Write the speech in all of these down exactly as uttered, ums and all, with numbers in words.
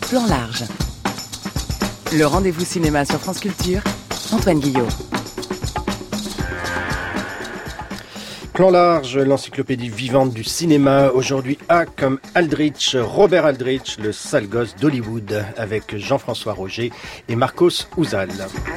Plan large. Le rendez-vous cinéma sur France Culture, Antoine Guillot. Plan large, l'encyclopédie vivante du cinéma. Aujourd'hui, A comme Aldrich, Robert Aldrich, le sale gosse d'Hollywood, avec Jean-François Roger et Marcos Uzal.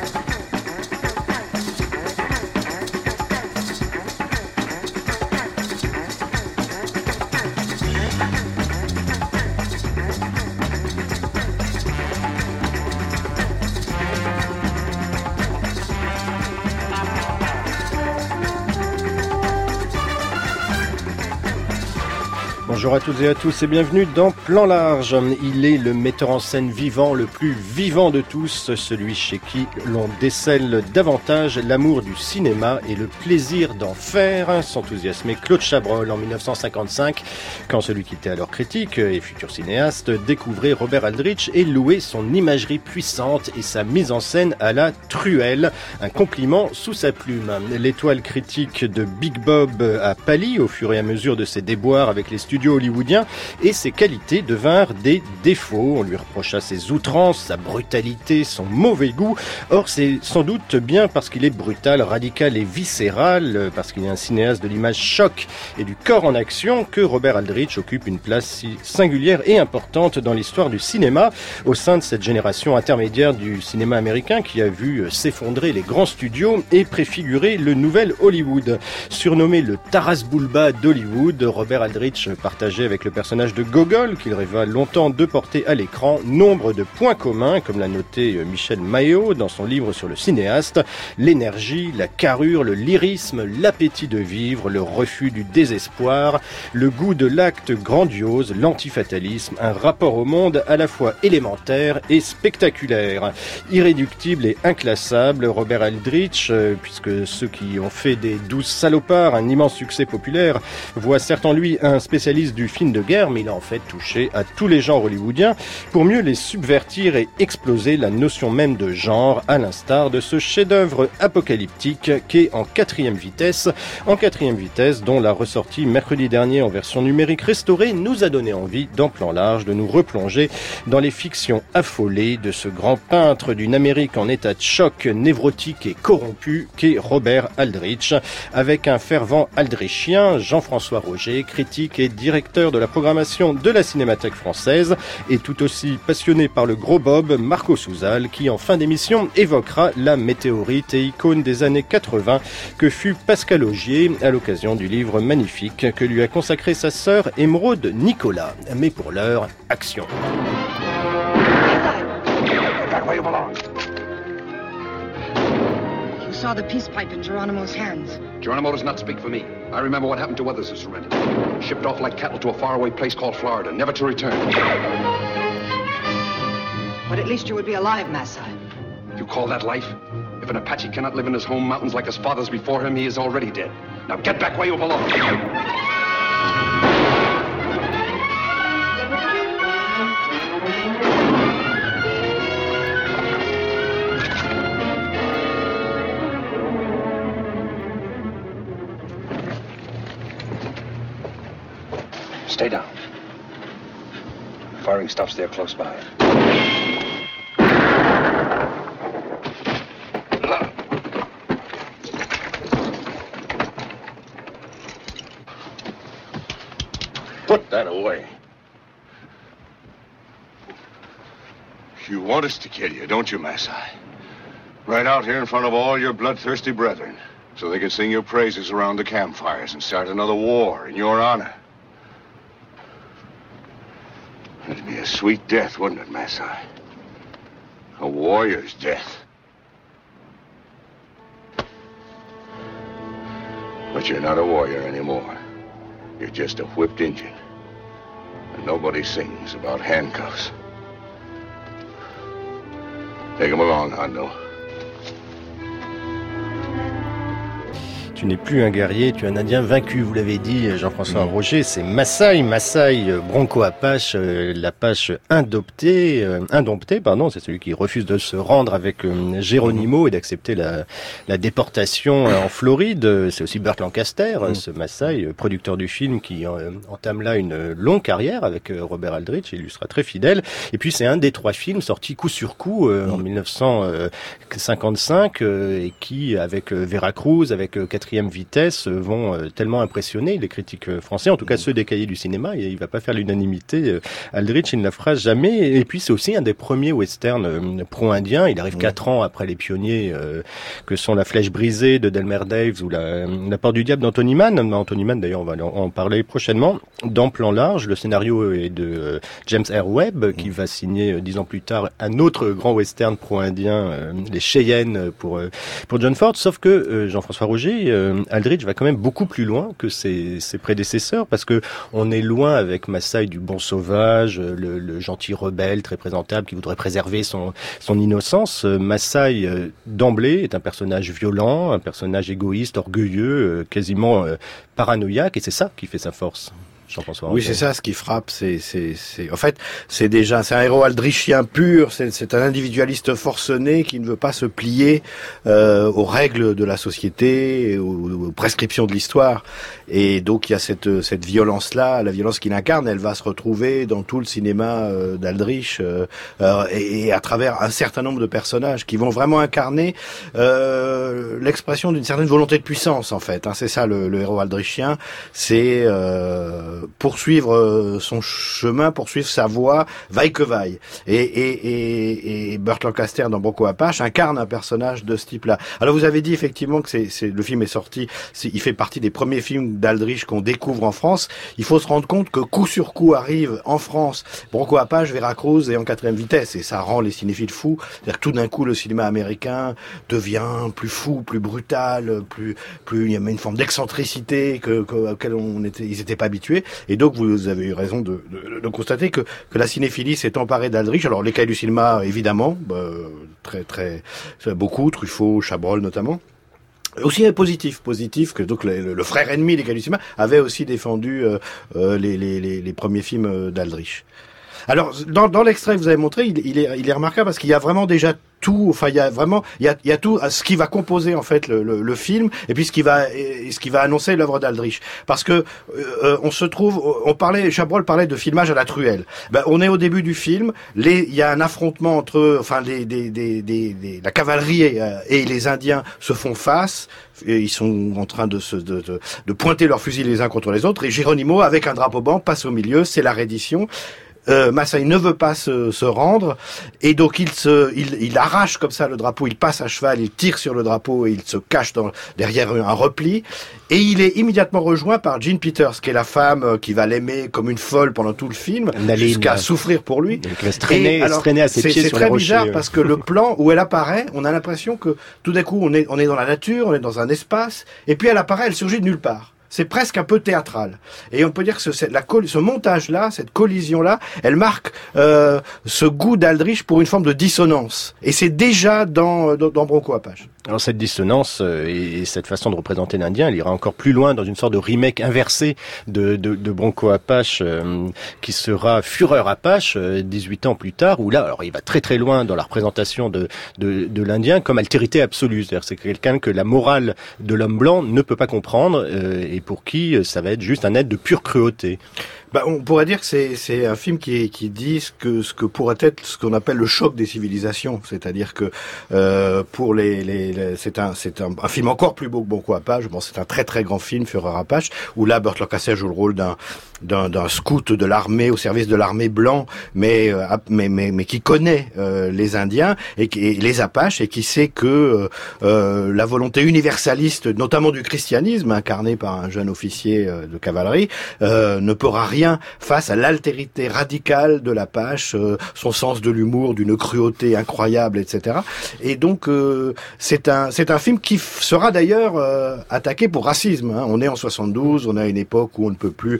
Bonjour à toutes et à tous et bienvenue dans Plan large. Il est le metteur en scène vivant, le plus vivant de tous, celui chez qui l'on décèle davantage l'amour du cinéma et le plaisir d'en faire, s'enthousiasmait Claude Chabrol en dix-neuf cent cinquante-cinq, quand celui qui était alors critique et futur cinéaste découvrait Robert Aldrich et louait son imagerie puissante et sa mise en scène à la truelle, un compliment sous sa plume. L'étoile critique de Big Bob a pâli au fur et à mesure de ses déboires avec les studios hollywoodien et ses qualités devinrent des défauts. On lui reprocha ses outrances, sa brutalité, son mauvais goût. Or, c'est sans doute bien parce qu'il est brutal, radical et viscéral, parce qu'il est un cinéaste de l'image choc et du corps en action, que Robert Aldrich occupe une place si singulière et importante dans l'histoire du cinéma, au sein de cette génération intermédiaire du cinéma américain qui a vu s'effondrer les grands studios et préfigurer le nouvel Hollywood. Surnommé le Taras Bulba d'Hollywood, Robert Aldrich partageait avec le personnage de Gogol, qu'il rêva longtemps de porter à l'écran, nombre de points communs, comme l'a noté Michel Maillot dans son livre sur le cinéaste: l'énergie, la carrure, le lyrisme, l'appétit de vivre, le refus du désespoir, le goût de l'acte grandiose, l'antifatalisme, un rapport au monde à la fois élémentaire et spectaculaire. Irréductible et inclassable, Robert Aldrich, euh, puisque ceux qui ont fait des Douze salopards un immense succès populaire voient certes en lui un spécialiste du film de guerre, mais il a en fait touché à tous les genres hollywoodiens pour mieux les subvertir et exploser la notion même de genre, à l'instar de ce chef-d'œuvre apocalyptique qu'est En quatrième vitesse, En quatrième vitesse, dont la ressortie mercredi dernier en version numérique restaurée nous a donné envie, dans Plan large, de nous replonger dans les fictions affolées de ce grand peintre d'une Amérique en état de choc, névrotique et corrompu qu'est Robert Aldrich, avec un fervent aldrichien, Jean-François Roger, critique et directeur de la programmation de la Cinémathèque française, et tout aussi passionné par le gros Bob, Marcos Uzal, qui en fin d'émission évoquera la météorite et icône des années quatre-vingts que fut Pascal Augier à l'occasion du livre magnifique que lui a consacré sa sœur Émeraude Nicolas. Mais pour l'heure, action. Saw the peace pipe in Geronimo's hands. Geronimo does not speak for me. I remember what happened to others who surrendered. Shipped off like cattle to a faraway place called Florida, never to return. But at least you would be alive, Masai. You call that life? If an Apache cannot live in his home mountains like his fathers before him, he is already dead. Now get back where you belong. Stay down. Firing stops there close by. Put that away. You want us to kill you, don't you, Masai? Right out here in front of all your bloodthirsty brethren, so they can sing your praises around the campfires and start another war in your honor. It'd be a sweet death, wouldn't it, Masai? A warrior's death. But you're not a warrior anymore. You're just a whipped Indian. And nobody sings about handcuffs. Take him along, Hondo. tu n'es plus un guerrier, tu es un Indien vaincu, vous l'avez dit, Jean-François mmh. Roger, c'est Maasai, Maasai Bronco-Apache, euh, l'Apache indompté, euh, indompté, pardon, c'est celui qui refuse de se rendre avec euh, Geronimo et d'accepter la, la déportation euh, en Floride. C'est aussi Burt Lancaster, mmh. ce Maasai, producteur du film, qui euh, entame là une longue carrière avec euh, Robert Aldrich, il lui sera très fidèle. Et puis c'est un des trois films sortis coup sur coup euh, mmh. en dix-neuf cent cinquante-cinq euh, et qui, avec euh, Vera Cruz, avec euh, Quatrième Vitesse, euh, vont euh, tellement impressionner les critiques euh, français, en tout cas ceux des cahiers du cinéma. Et il va pas faire l'unanimité. Euh, Aldrich, il ne la fera jamais. Et puis c'est aussi un des premiers westerns euh, pro-indiens. Il arrive mmh. quatre ans après les pionniers euh, que sont La Flèche brisée de Delmer Daves ou La, la Porte du Diable d'Anthony Mann. Anthony Mann, d'ailleurs, on va en parler prochainement. Dans Plan Large, le scénario est de euh, James R. Webb, qui mmh. va signer euh, dix ans plus tard un autre grand western pro-indien, euh, les Cheyennes pour euh, pour John Ford. Sauf que euh, Jean-François Roger, euh, Aldrich va quand même beaucoup plus loin que ses, ses prédécesseurs, parce que on est loin avec Maasai du bon sauvage, le, le gentil rebelle très présentable qui voudrait préserver son son innocence. Euh, Maasai euh, d'emblée est un personnage violent, un personnage égoïste, orgueilleux, euh, quasiment euh, paranoïaque, et c'est ça qui fait sa force. Oui, c'est ça, ce qui frappe, c'est, c'est, c'est, en fait, c'est déjà, c'est un héros aldrichien pur, c'est, c'est un individualiste forcené qui ne veut pas se plier, euh, aux règles de la société, aux, aux prescriptions de l'histoire. Et donc, il y a cette, cette violence-là, la violence qu'il incarne, elle va se retrouver dans tout le cinéma euh, d'Aldrich, euh, euh, et, et à travers un certain nombre de personnages qui vont vraiment incarner, euh, l'expression d'une certaine volonté de puissance, en fait, hein. C'est ça, le, le héros aldrichien, c'est, euh, poursuivre son chemin, poursuivre sa voie, vaille que vaille. Et, et, et, et Burt Lancaster dans Bronco-Apache incarne un personnage de ce type-là. Alors vous avez dit effectivement que c'est, c'est le film est sorti, c'est, il fait partie des premiers films d'Aldrich qu'on découvre en France. Il faut se rendre compte que coup sur coup arrive en France Bronco-Apache, Vera Cruz et En Quatrième Vitesse, et ça rend les cinéphiles fous. C'est-à-dire que tout d'un coup le cinéma américain devient plus fou, plus brutal, plus, plus il y a une forme d'excentricité que, que auquel on était, ils étaient pas habitués. Et donc, vous avez eu raison de, de, de constater que, que la cinéphilie s'est emparée d'Aldrich. Alors, les cahiers du cinéma, évidemment, bah, très, très, beaucoup, Truffaut, Chabrol notamment. Aussi positif, positif que donc le, le frère ennemi des cahiers du cinéma avait aussi défendu euh, euh, les, les, les, les premiers films d'Aldrich. Alors, dans, dans l'extrait que vous avez montré, il, il, est, il est remarquable parce qu'il y a vraiment déjà tout, enfin il y a vraiment, il y a, il y a tout ce qui va composer en fait le, le, le film et puis ce qui va, et ce qui va annoncer l'œuvre d'Aldrich. Parce que euh, on se trouve, on parlait, Chabrol parlait de filmage à la truelle. Ben on est au début du film, les, il y a un affrontement entre, enfin les, des, des, des, des la cavalerie et, et les Indiens se font face. Et ils sont en train de se de, de, de pointer leurs fusils les uns contre les autres et Geronimo avec un drapeau blanc passe au milieu, c'est la reddition. Euh, Maasai ne veut pas se, se rendre et donc il se, il, il arrache comme ça le drapeau, il passe à cheval, il tire sur le drapeau et il se cache dans, derrière un repli et il est immédiatement rejoint par Jean Peters qui est la femme qui va l'aimer comme une folle pendant tout le film Naline, jusqu'à souffrir pour lui. Donc, il va se traîner, et alors, se traîner à ses c'est, pieds c'est sur très les bizarre rochers. Parce que le plan où elle apparaît, on a l'impression que tout d'un coup on est, on est dans la nature, on est dans un espace et puis elle apparaît, elle surgit de nulle part. C'est presque un peu théâtral. Et on peut dire que ce, la, ce montage-là, cette collision-là, elle marque euh, ce goût d'Aldrich pour une forme de dissonance. Et c'est déjà dans, dans, dans Bronco-Apache. Alors cette dissonance euh, et, et cette façon de représenter l'Indien, elle ira encore plus loin dans une sorte de remake inversé de, de, de Bronco-Apache euh, qui sera Fureur Apache euh, dix-huit ans plus tard, où là, alors il va très très loin dans la représentation de, de, de l'Indien comme altérité absolue. C'est-à-dire c'est quelqu'un que la morale de l'homme blanc ne peut pas comprendre euh, et pour qui ça va être juste un être de pure cruauté. Bah, on pourrait dire que c'est, c'est un film qui, qui dit ce que, ce que pourrait être ce qu'on appelle le choc des civilisations. C'est-à-dire que, euh, pour les, les, les c'est un, c'est un, un film encore plus beau que Bronco-Apache. Bon, c'est un très très grand film, Fureur Apache, où là, Burt Lancaster joue le rôle d'un, d'un, d'un scout de l'armée, au service de l'armée blanc, mais, euh, mais, mais, mais qui connaît, euh, les Indiens et, et les Apaches et qui sait que, euh, la volonté universaliste, notamment du christianisme, incarné par un jeune officier euh, de cavalerie, euh, ne pourra rien face à l'altérité radicale de l'Apache, euh, son sens de l'humour, d'une cruauté incroyable, et cetera. Et donc euh, c'est un c'est un film qui f- sera d'ailleurs euh, attaqué pour racisme. Hein. On est en soixante-douze, on a une époque où on ne peut plus représenter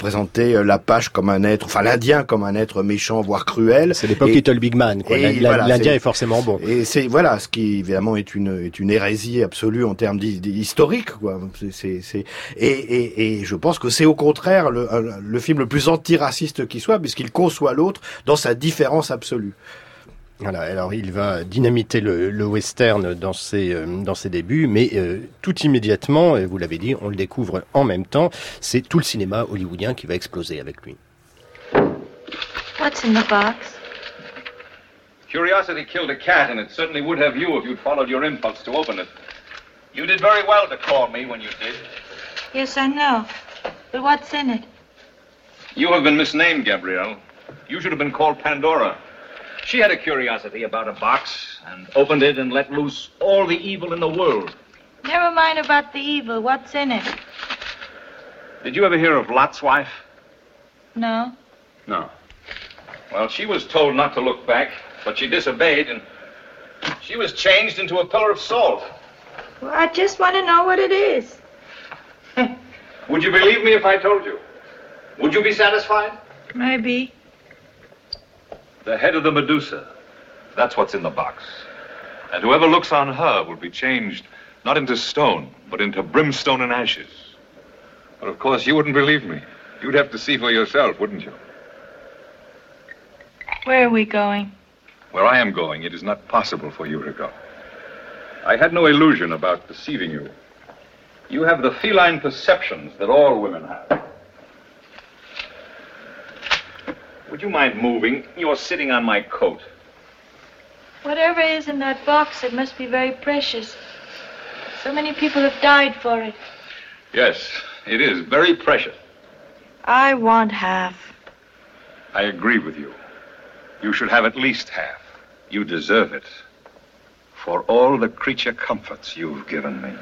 représenter l'Apache comme un être, enfin l'Indien comme un être méchant, voire cruel. C'est l'époque et, Little Big Man, quoi. La, la, voilà, L'Indien est, est forcément bon. Et c'est voilà, ce qui évidemment est une est une hérésie absolue en termes historiques, quoi. C'est, c'est, c'est et, et, et je pense que c'est au contraire le, le film le plus antiraciste qui soit, puisqu'il conçoit l'autre dans sa différence absolue. Voilà, alors il va dynamiter le, le western dans ses, euh, dans ses débuts, mais euh, tout immédiatement, et vous l'avez dit, on le découvre en même temps, c'est tout le cinéma hollywoodien qui va exploser avec lui. What's in the box? Curiosity killed a cat, and it certainly would have you if you'd followed your impulse to open it. You did very well to call me when you did. Yes, I know. But what's in it? You have been misnamed, Gabrielle. You should have been called Pandora. She had a curiosity about a box and opened it and let loose all the evil in the world. Never mind about the evil. What's in it? Did you ever hear of Lot's wife? No. No. Well, she was told not to look back, but she disobeyed, and she was changed into a pillar of salt. Well, I just want to know what it is. Would you believe me if I told you? Would you be satisfied? Maybe. The head of the Medusa. That's what's in the box. And whoever looks on her will be changed not into stone, but into brimstone and ashes. But of course, you wouldn't believe me. You'd have to see for yourself, wouldn't you? Where are we going? Where I am going, it is not possible for you to go. I had no illusion about deceiving you. You have the feline perceptions that all women have. Would you mind moving? You're sitting on my coat. Whatever is in that box, it must be very precious. So many people have died for it. Yes, it is very precious. I want half. I agree with you. You should have at least half. You deserve it. For all the creature comforts you've given me.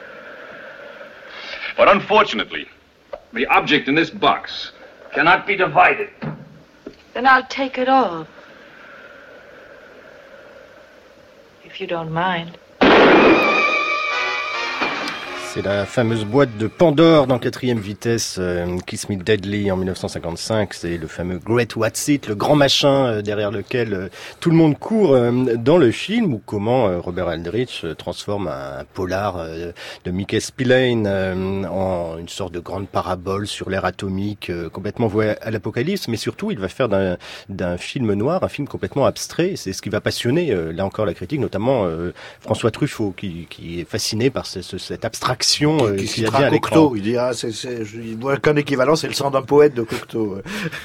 But unfortunately, the object in this box cannot be divided. Then I'll take it all. If you don't mind. C'est la fameuse boîte de Pandore dans Quatrième Vitesse, euh, Kiss Me Deadly en dix-neuf cent cinquante-cinq. C'est le fameux Great What's It, le grand machin euh, derrière lequel euh, tout le monde court euh, dans le film, ou comment euh, Robert Aldrich euh, transforme un polar euh, de Mickey Spillane euh, en une sorte de grande parabole sur l'ère atomique, euh, complètement vouée à l'apocalypse. Mais surtout, il va faire d'un, d'un film noir un film complètement abstrait. C'est ce qui va passionner, euh, là encore, la critique, notamment euh, François Truffaut, qui, qui est fasciné par ce, ce, cette abstraction. Euh, qui citera Cocteau, il dira, c'est, c'est, je, il voit qu'un équivalent, c'est le sang d'un poète de Cocteau.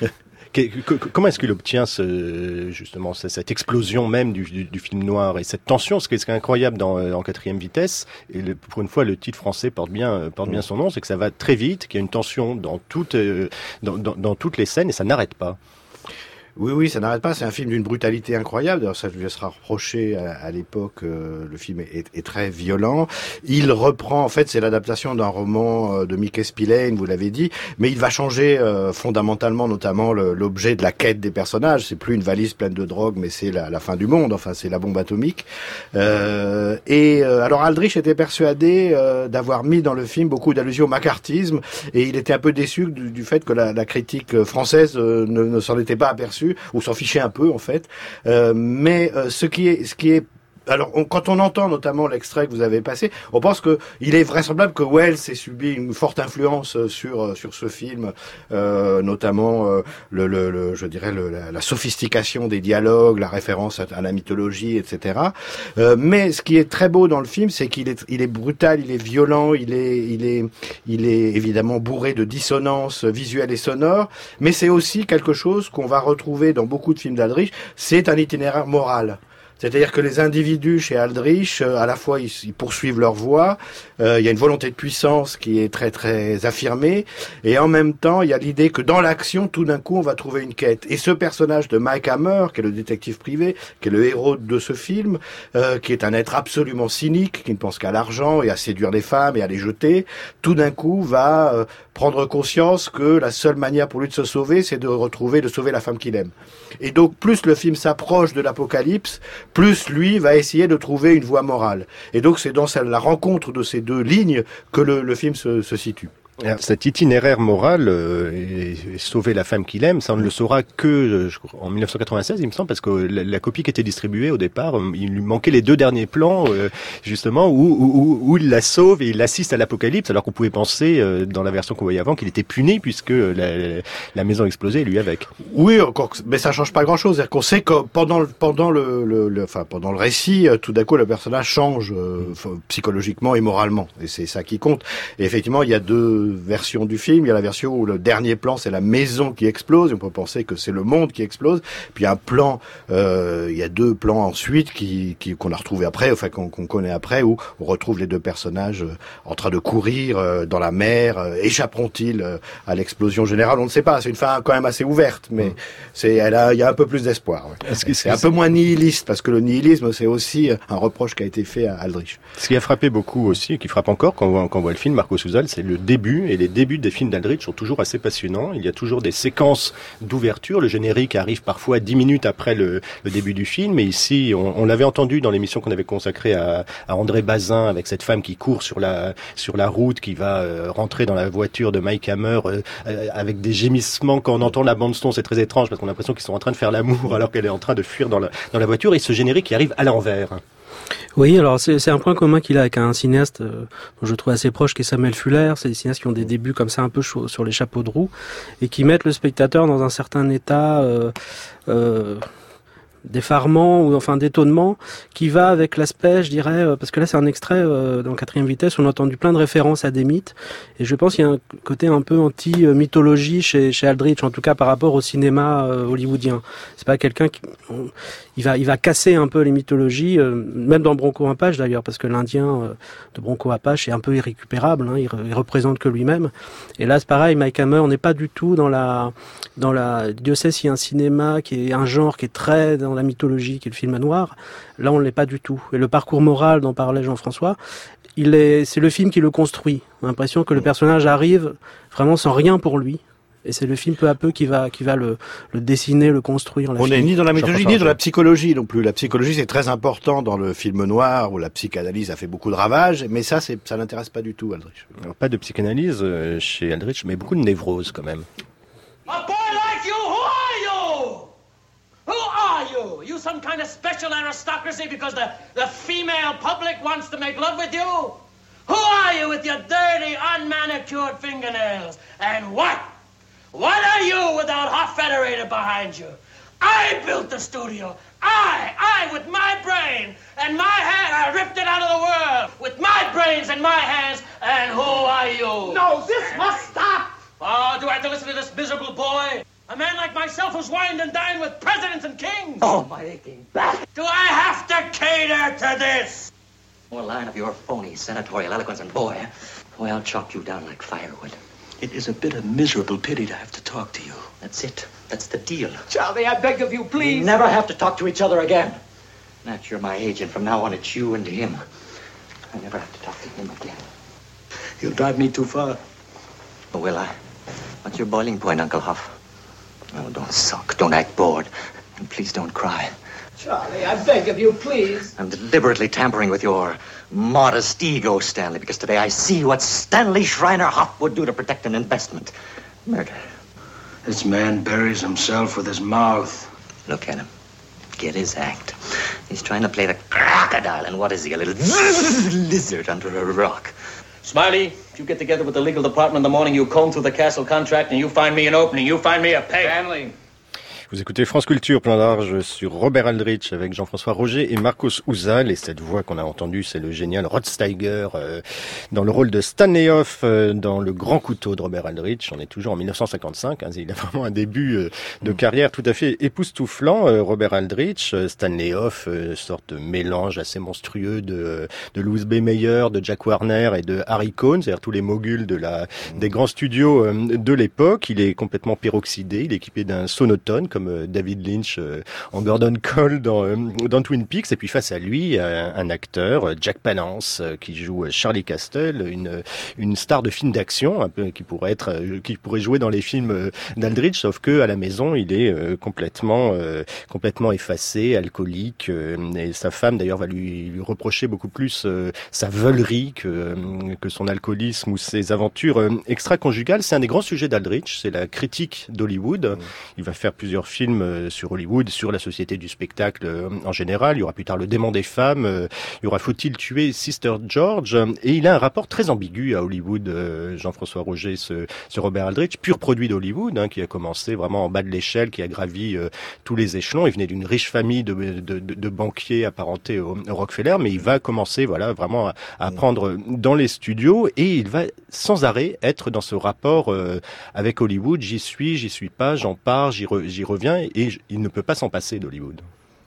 Comment est-ce qu'il obtient ce, justement cette explosion même du, du, du film noir et cette tension? Ce qui est incroyable dans, en Quatrième Vitesse, et le, pour une fois le titre français porte bien, porte bien son nom, c'est que ça va très vite, qu'il y a une tension dans toutes, dans, dans, dans toutes les scènes et ça n'arrête pas. Oui, oui, ça n'arrête pas. C'est un film d'une brutalité incroyable. D'ailleurs, ça lui sera reproché à, à l'époque. Euh, le film est, est très violent. Il reprend, en fait, c'est l'adaptation d'un roman de Mickey Spillane, vous l'avez dit, mais il va changer euh, fondamentalement, notamment le, l'objet de la quête des personnages. C'est plus une valise pleine de drogue, mais c'est la, la fin du monde. Enfin, c'est la bombe atomique. Euh, et euh, alors, Aldrich était persuadé euh, d'avoir mis dans le film beaucoup d'allusions au macartisme, et il était un peu déçu du, du fait que la, la critique française euh, ne, ne s'en était pas aperçue, ou s'en fichait un peu en fait. Euh, mais euh, ce qui est, ce qui est Alors, on, quand on entend notamment l'extrait que vous avez passé, on pense que il est vraisemblable que Wells ait subi une forte influence sur sur ce film, euh, notamment euh, le, le, le, je dirais le, la, la sophistication des dialogues, la référence à, à la mythologie, et cetera. Euh, mais ce qui est très beau dans le film, c'est qu'il est il est brutal, il est violent, il est il est il est évidemment bourré de dissonances visuelles et sonores. Mais c'est aussi quelque chose qu'on va retrouver dans beaucoup de films d'Aldrich. C'est un itinéraire moral. C'est-à-dire que les individus chez Aldrich, à la fois ils, ils poursuivent leur voie, euh, il y a une volonté de puissance qui est très très affirmée, et en même temps il y a l'idée que dans l'action, tout d'un coup on va trouver une quête. Et ce personnage de Mike Hammer, qui est le détective privé, qui est le héros de ce film, euh, qui est un être absolument cynique, qui ne pense qu'à l'argent et à séduire les femmes et à les jeter, tout d'un coup va euh, prendre conscience que la seule manière pour lui de se sauver, c'est de retrouver, de sauver la femme qu'il aime. Et donc plus le film s'approche de l'apocalypse, plus lui va essayer de trouver une voie morale. Et donc c'est dans la rencontre de ces deux lignes que le, le film se, se situe. Cet itinéraire moral euh, et, et sauver la femme qu'il aime, ça on ne le saura que je crois, en dix-neuf cent quatre-vingt-seize, il me semble, parce que la, la copie qui était distribuée au départ, il lui manquait les deux derniers plans, euh, justement, où, où, où il la sauve et il assiste à l'apocalypse, alors qu'on pouvait penser, euh, dans la version qu'on voyait avant, qu'il était puni puisque la, la maison explosait et lui avec. Oui, encore, mais ça change pas grand-chose. C'est-à-dire qu'on sait que pendant, pendant le, le, le, enfin, pendant le récit, tout d'un coup, le personnage change euh, psychologiquement et moralement, et c'est ça qui compte. Et effectivement, il y a deux version du film. Il y a la version où le dernier plan, c'est la maison qui explose. On peut penser que c'est le monde qui explose. Puis un plan, euh, il y a deux plans ensuite qui, qui qu'on a retrouvé après, enfin qu'on, qu'on connaît après, où on retrouve les deux personnages euh, en train de courir euh, dans la mer. Euh, échapperont-ils euh, à l'explosion générale? On ne sait pas. C'est une fin quand même assez ouverte, mais mmh. c'est, elle a, il y a un peu plus d'espoir. Ouais. Est-ce que c'est, c'est un peu moins nihiliste, parce que le nihilisme, c'est aussi un reproche qui a été fait à Aldrich. Ce qui a frappé beaucoup aussi, et qui frappe encore quand on voit, quand on voit le film Marco Sousal, c'est le début. Et les débuts des films d'Aldrich sont toujours assez passionnants. Il y a toujours des séquences d'ouverture. Le générique arrive parfois dix minutes après le, le début du film. Et ici, on, on l'avait entendu dans l'émission qu'on avait consacrée à, à André Bazin, avec cette femme qui court sur la sur la route, qui va euh, rentrer dans la voiture de Mike Hammer euh, euh, avec des gémissements. Quand on entend la bande son, c'est très étrange parce qu'on a l'impression qu'ils sont en train de faire l'amour alors qu'elle est en train de fuir dans la dans la voiture. Et ce générique qui arrive à l'envers. Oui, alors c'est, c'est un point commun qu'il a avec un cinéaste euh, dont je trouve assez proche, qui est Samuel Fuller. C'est des cinéastes qui ont des débuts comme ça un peu chaud, sur les chapeaux de roue et qui mettent le spectateur dans un certain état euh, euh, d'effarement ou enfin d'étonnement qui va avec l'aspect, je dirais, euh, parce que là c'est un extrait euh, dans quatrième vitesse, on a entendu plein de références à des mythes et je pense qu'il y a un côté un peu anti-mythologie chez, chez Aldrich, en tout cas par rapport au cinéma euh, hollywoodien. C'est pas quelqu'un qui... On, il va, il va casser un peu les mythologies, euh, même dans Bronco Apache d'ailleurs, parce que l'Indien euh, de Bronco Apache est un peu irrécupérable, hein, il, il représente que lui-même. Et là c'est pareil, Mike Hammer n'est pas du tout dans la... dans la Dieu sait s'il y a un cinéma qui est un genre qui est très dans la mythologie, qui est le film noir. Là on ne l'est pas du tout. Et le parcours moral dont parlait Jean-François, il est, c'est le film qui le construit. On a l'impression que le personnage arrive vraiment sans rien pour lui. Et c'est le film peu à peu qui va, qui va le, le dessiner, le construire. On n'est ni dans la mythologie, ni dans la psychologie non plus. La psychologie, c'est très important dans le film noir, où la psychanalyse a fait beaucoup de ravages, mais ça, c'est, ça n'intéresse pas du tout Aldrich. Alors, pas de psychanalyse euh, chez Aldrich, mais beaucoup de névrose quand même. A boy like you, who are you? Who are you? You some kind of special aristocracy because the, the female public wants to make love with you? Who are you with your dirty, unmanicured fingernails? And what? What are you without Hot Federated behind you? I built the studio. I, I, with my brain and my hand, I ripped it out of the world with my brains and my hands. And who are you? No, this must stop. Oh, do I have to listen to this miserable boy? A man like myself who's wined and dined with presidents and kings. Oh, my aching back. Do I have to cater to this? More line of your phony senatorial eloquence, and boy, boy, I'll chalk you down like firewood. It is a bit of miserable pity to have to talk to you. That's it. That's the deal. Charlie, I beg of you, please. We never have to talk to each other again. Matt, you're my agent. From now on, it's you and him. I never have to talk to him again. You'll drive me too far. Oh, will I? What's your boiling point, Uncle Huff? Oh, don't sulk. Don't act bored. And please don't cry. Charlie, I beg of you, please. I'm deliberately tampering with your modest ego, Stanley, because today I see what Stanley Shriner Huff would do to protect an investment. Murder. This man buries himself with his mouth. Look at him. Get his act. He's trying to play the crocodile, and what is he, a little lizard under a rock? Smiley, if you get together with the legal department in the morning, you comb through the castle contract, and you find me an opening. You find me a peg. Stanley. Vous écoutez France Culture, plan large sur Robert Aldrich avec Jean-François Roger et Marcos Ouzal. Et cette voix qu'on a entendue, c'est le génial Rod Steiger euh, dans le rôle de Stanley Hoff euh, dans Le Grand Couteau de Robert Aldrich. On est toujours en dix-neuf cent cinquante-cinq. Hein, il a vraiment un début euh, de carrière tout à fait époustouflant. Euh, Robert Aldrich, euh, Stanley Hoff, euh, sorte de mélange assez monstrueux de, de Louis B. Mayer, de Jack Warner et de Harry Cohn, c'est-à-dire tous les moguls de la, des grands studios euh, de l'époque. Il est complètement peroxydé, il est équipé d'un sonotone, comme David Lynch euh, en Gordon Cole dans, euh, dans Twin Peaks. Et puis face à lui, un, un acteur, Jack Palance, euh, qui joue Charlie Castle, une, une star de film d'action, un peu qui pourrait être, euh, qui pourrait jouer dans les films d'Aldrich, sauf que à la maison, il est euh, complètement, euh, complètement effacé, alcoolique. Euh, et sa femme, d'ailleurs, va lui, lui reprocher beaucoup plus euh, sa veulerie que, euh, que son alcoolisme ou ses aventures euh, extra-conjugales. C'est un des grands sujets d'Aldrich, c'est la critique d'Hollywood. Mmh. Il va faire plusieurs films euh, sur Hollywood, sur la société du spectacle euh, en général. Il y aura plus tard Le Démon des femmes, euh, il y aura Faut-il tuer Sister George, et il a un rapport très ambigu à Hollywood, euh, Jean-François Roger, ce, ce Robert Aldrich, pur produit d'Hollywood, hein, qui a commencé vraiment en bas de l'échelle, qui a gravi euh, tous les échelons. Il venait d'une riche famille de, de, de, de banquiers apparentés au, au Rockefeller, mais il va commencer voilà vraiment à, à apprendre dans les studios, et il va sans arrêt être dans ce rapport euh, avec Hollywood. J'y suis, j'y suis pas, j'en pars, j'y, re, j'y reviens, et j- il ne peut pas s'en passer d'Hollywood.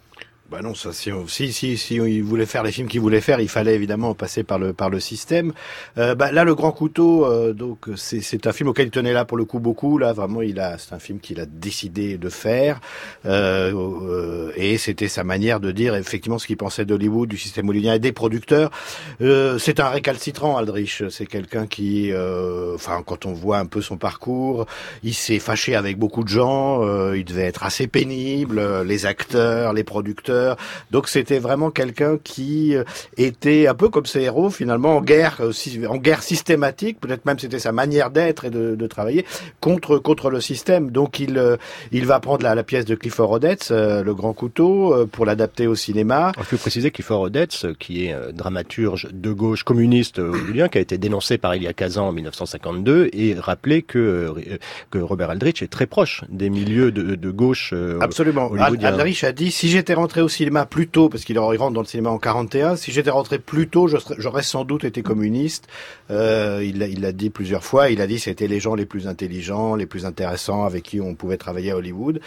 Bah non, ça, si, si, si, si il voulait faire les films qu'il voulait faire, il fallait évidemment passer par le, par le système. Euh, bah là, Le Grand Couteau, euh, donc, c'est, c'est un film auquel il tenait là pour le coup beaucoup. Là, vraiment, il a, c'est un film qu'il a décidé de faire. Euh, euh, et c'était sa manière de dire effectivement ce qu'il pensait d'Hollywood, du système hollywoodien et des producteurs. Euh, c'est un récalcitrant, Aldrich. C'est quelqu'un qui, euh, enfin, quand on voit un peu son parcours, il s'est fâché avec beaucoup de gens. Euh, il devait être assez pénible. Les acteurs, les producteurs. Donc c'était vraiment quelqu'un qui était un peu comme ses héros finalement en guerre, en guerre systématique. Peut-être même c'était sa manière d'être et de, de travailler contre contre le système. Donc il il va prendre la, la pièce de Clifford Odets, euh, Le Grand Couteau, euh, pour l'adapter au cinéma. Il faut préciser Clifford Odets, qui est euh, dramaturge de gauche communiste hollywoodien, qui a été dénoncé par Elia Kazan en dix-neuf cent cinquante-deux, et rappelé que euh, que Robert Aldrich est très proche des milieux de, de gauche. Euh, Absolument. Aldrich a dit, si j'étais rentré au cinéma plus tôt, parce qu'il rentre dans le cinéma en quarante et un, si j'étais rentré plus tôt, je serais, j'aurais sans doute été communiste. Euh, il, l'a, il l'a dit plusieurs fois. Il a dit c'était les gens les plus intelligents, les plus intéressants avec qui on pouvait travailler à Hollywood.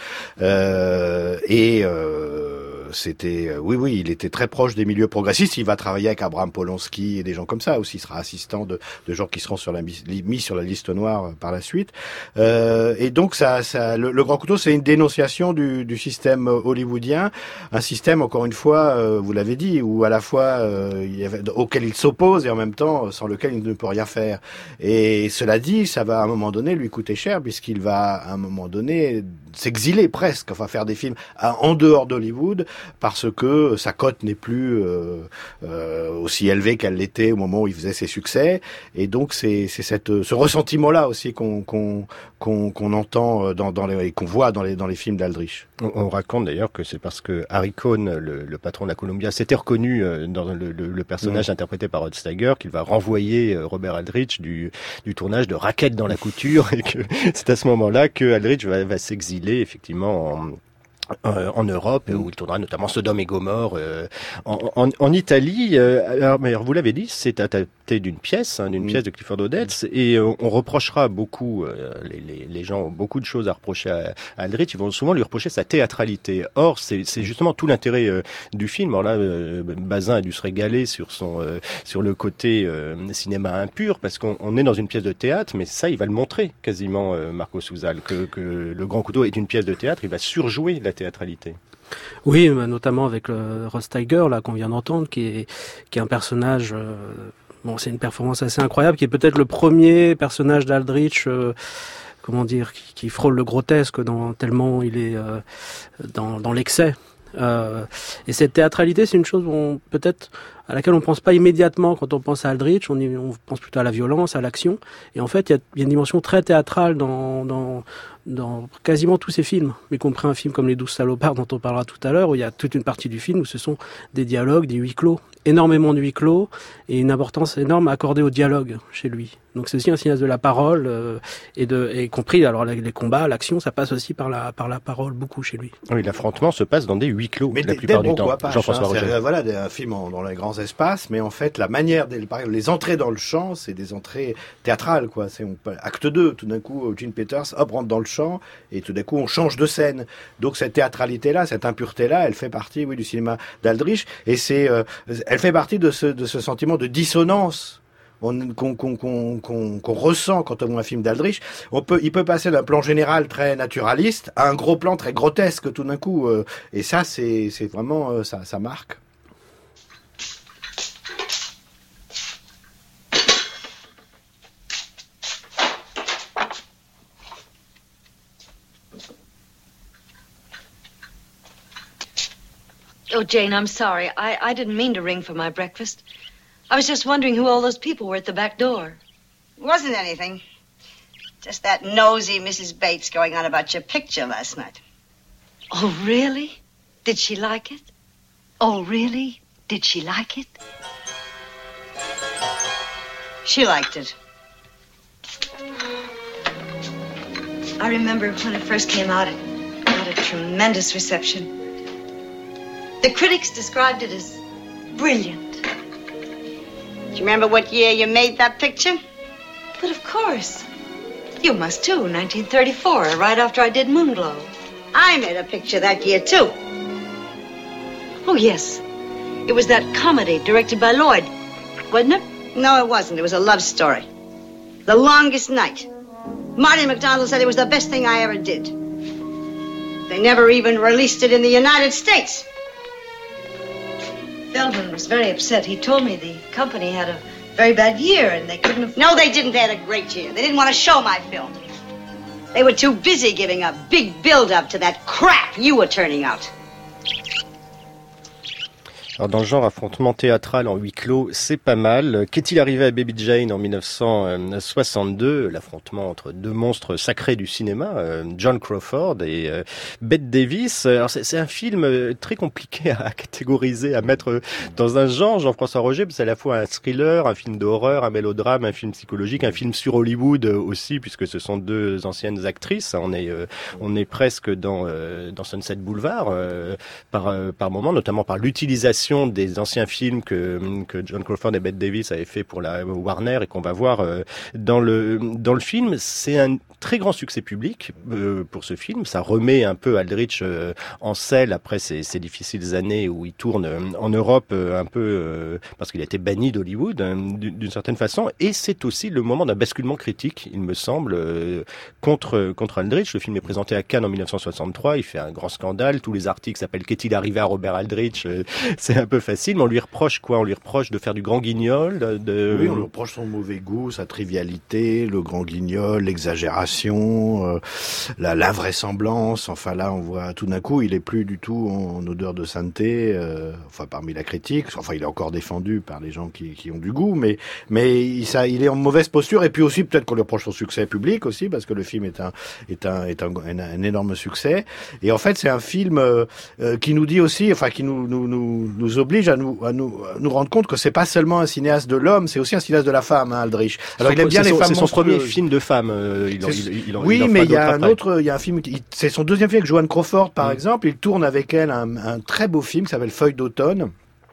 Euh, et euh, c'était, euh, oui, oui, il était très proche des milieux progressistes. Il va travailler avec Abraham Polonsky et des gens comme ça aussi. Il sera assistant de, de gens qui seront sur la, mis sur la liste noire par la suite. Euh, et donc ça, ça, le, le Grand Couteau, c'est une dénonciation du, du système hollywoodien, un système encore une fois, euh, vous l'avez dit, où à la fois euh, il y avait, auquel il s'oppose et en même temps sans lequel il ne peut rien faire. Et cela dit, ça va à un moment donné lui coûter cher, puisqu'il va à un moment donné s'exiler presque, enfin faire des films à, en dehors d'Hollywood, parce que sa cote n'est plus euh, euh, aussi élevée qu'elle l'était au moment où il faisait ses succès. Et donc c'est, c'est cette, ce ressentiment-là aussi qu'on, qu'on, qu'on, qu'on entend dans, dans les, et qu'on voit dans les, dans les films d'Aldrich. On, on raconte d'ailleurs que c'est parce que Harry Cohn, le, le patron de la Columbia, s'était reconnu dans le, le, le personnage mmh. interprété par Rod Steiger, qu'il va renvoyer Robert Aldrich du, du tournage de Raquette dans la couture, et que c'est à ce moment-là que Aldrich va, va s'exiler effectivement en Euh, en Europe, où il tournera notamment Sodome et Gomorrhe euh, en, en, en Italie. Euh, alors, mais alors, vous l'avez dit, c'est adapté d'une pièce, hein, d'une mmh. pièce de Clifford Odets, et euh, on reprochera beaucoup, euh, les, les, les gens ont beaucoup de choses à reprocher à, à Aldrich, ils vont souvent lui reprocher sa théâtralité. Or, c'est, c'est justement tout l'intérêt euh, du film. Alors là, euh, Bazin a dû se régaler sur son, euh, sur le côté euh, cinéma impur, parce qu'on on est dans une pièce de théâtre, mais ça, il va le montrer quasiment, euh, Marco Sousal, que, que Le Grand Couteau est une pièce de théâtre, il va surjouer la théâtralité. Oui, notamment avec le Rod Steiger là qu'on vient d'entendre, qui est qui est un personnage. Euh, bon, c'est une performance assez incroyable, qui est peut-être le premier personnage d'Aldrich. Euh, comment dire, qui, qui frôle le grotesque dans tellement il est euh, dans dans l'excès. Euh, et cette théâtralité, c'est une chose on, peut-être à laquelle on pense pas immédiatement quand on pense à Aldrich. On, y, on pense plutôt à la violence, à l'action. Et en fait, il y a, y a une dimension très théâtrale dans, dans, dans quasiment tous ces films, y compris un film comme Les Douze Salopards dont on parlera tout à l'heure, où il y a toute une partie du film où ce sont des dialogues, des huis clos, énormément de huis clos, et une importance énorme accordée au dialogue chez lui. Donc c'est aussi un cinéaste de la parole, euh, et de, et compris, alors les, les combats, l'action, ça passe aussi par la, par la parole beaucoup chez lui. Oui, l'affrontement se passe dans des huis clos, mais la des, plupart des du temps. Apache, Jean-François hein, Roger. Voilà, un film en, dans les grands espaces, mais en fait, la manière, des, les entrées dans le champ, c'est des entrées théâtrales, quoi. C'est on, acte deux, tout d'un coup, Gene Peters, hop, rentre dans le champ, et tout d'un coup, on change de scène. Donc cette théâtralité-là, cette impureté-là, elle fait partie, oui, du cinéma d'Aldrich, et c'est, euh, elle fait partie de ce, de ce sentiment de dissonance. on, qu'on, qu'on, qu'on, qu'on, qu'on ressent quand on voit un film d'Aldrich. On peut, il peut passer d'un plan général très naturaliste à un gros plan très grotesque tout d'un coup. Euh, et ça, c'est, c'est vraiment, euh, ça, ça marque. Oh, Jane, I'm sorry. I, I didn't mean to ring for my breakfast. I was just wondering who all those people were at the back door. It wasn't anything. Just that nosy Missus Bates going on about your picture last night. Oh, really? Did she like it? Oh, really? Did she like it? She liked it. I remember when it first came out, it got a tremendous reception. The critics described it as brilliant. Do you remember what year you made that picture? But of course. You must too, nineteen thirty-four, right after I did Moonglow. I made a picture that year too. Oh, yes. It was that comedy directed by Lloyd, wasn't it? No, it wasn't. It was a love story. The Longest Night. Marty McDonald said it was the best thing I ever did. They never even released it in the United States. Feldman was very upset. He told me the company had a very bad year and they couldn't have... No, they didn't. They had a great year. They didn't want to show my film. They were too busy giving a big build-up to that crap you were turning out. Alors dans le genre affrontement théâtral en huis clos, c'est pas mal. Qu'est-il arrivé à Baby Jane en dix-neuf cent soixante-deux? L'affrontement entre deux monstres sacrés du cinéma, John Crawford et Bette Davis. Alors c'est, c'est un film très compliqué à catégoriser, à mettre dans un genre, Jean-François Roger, parce que c'est à la fois un thriller, un film d'horreur, un mélodrame, un film psychologique, un film sur Hollywood aussi, puisque ce sont deux anciennes actrices. On est, on est presque dans, dans Sunset Boulevard par, par moment, notamment par l'utilisation des anciens films que que John Crawford et Bette Davis avaient fait pour la Warner et qu'on va voir euh, dans le dans le film. C'est un très grand succès public euh, pour ce film. Ça remet un peu Aldrich euh, en selle après ces, ces difficiles années où il tourne euh, en Europe euh, un peu euh, parce qu'il a été banni d'Hollywood euh, d'une certaine façon. Et c'est aussi le moment d'un basculement critique, il me semble, euh, contre contre Aldrich. Le film est présenté à Cannes en dix-neuf cent soixante-trois. Il fait un grand scandale. Tous les articles s'appellent Qu'est-il arrivé à Robert Aldrich? euh, C'est un peu facile, mais on lui reproche quoi? On lui reproche de faire du grand guignol, de... Oui, on lui reproche son mauvais goût, sa trivialité, le grand guignol, l'exagération, euh, la, l'invraisemblance. Enfin là, on voit tout d'un coup, il est plus du tout en, en odeur de sainteté, euh, enfin parmi la critique. Enfin, il est encore défendu par les gens qui, qui ont du goût, mais mais il, ça, il est en mauvaise posture. Et puis aussi, peut-être qu'on lui reproche son succès public aussi, parce que le film est un est un est un, un, un énorme succès. Et en fait, c'est un film euh, qui nous dit aussi, enfin, qui nous nous nous, nous oblige à nous, à nous, à nous rendre compte que c'est pas seulement un cinéaste de l'homme, c'est aussi un cinéaste de la femme, hein, Aldrich. Alors il aime bien les son, femmes c'est son monstrueuses. premier film de femme. Euh, il en, il, il en, oui, il en mais il y a un après. autre, il y a un film, qui, c'est son deuxième film avec Joan Crawford, par mmh. exemple. Il tourne avec elle un, un très beau film qui s'appelle Feuilles d'automne.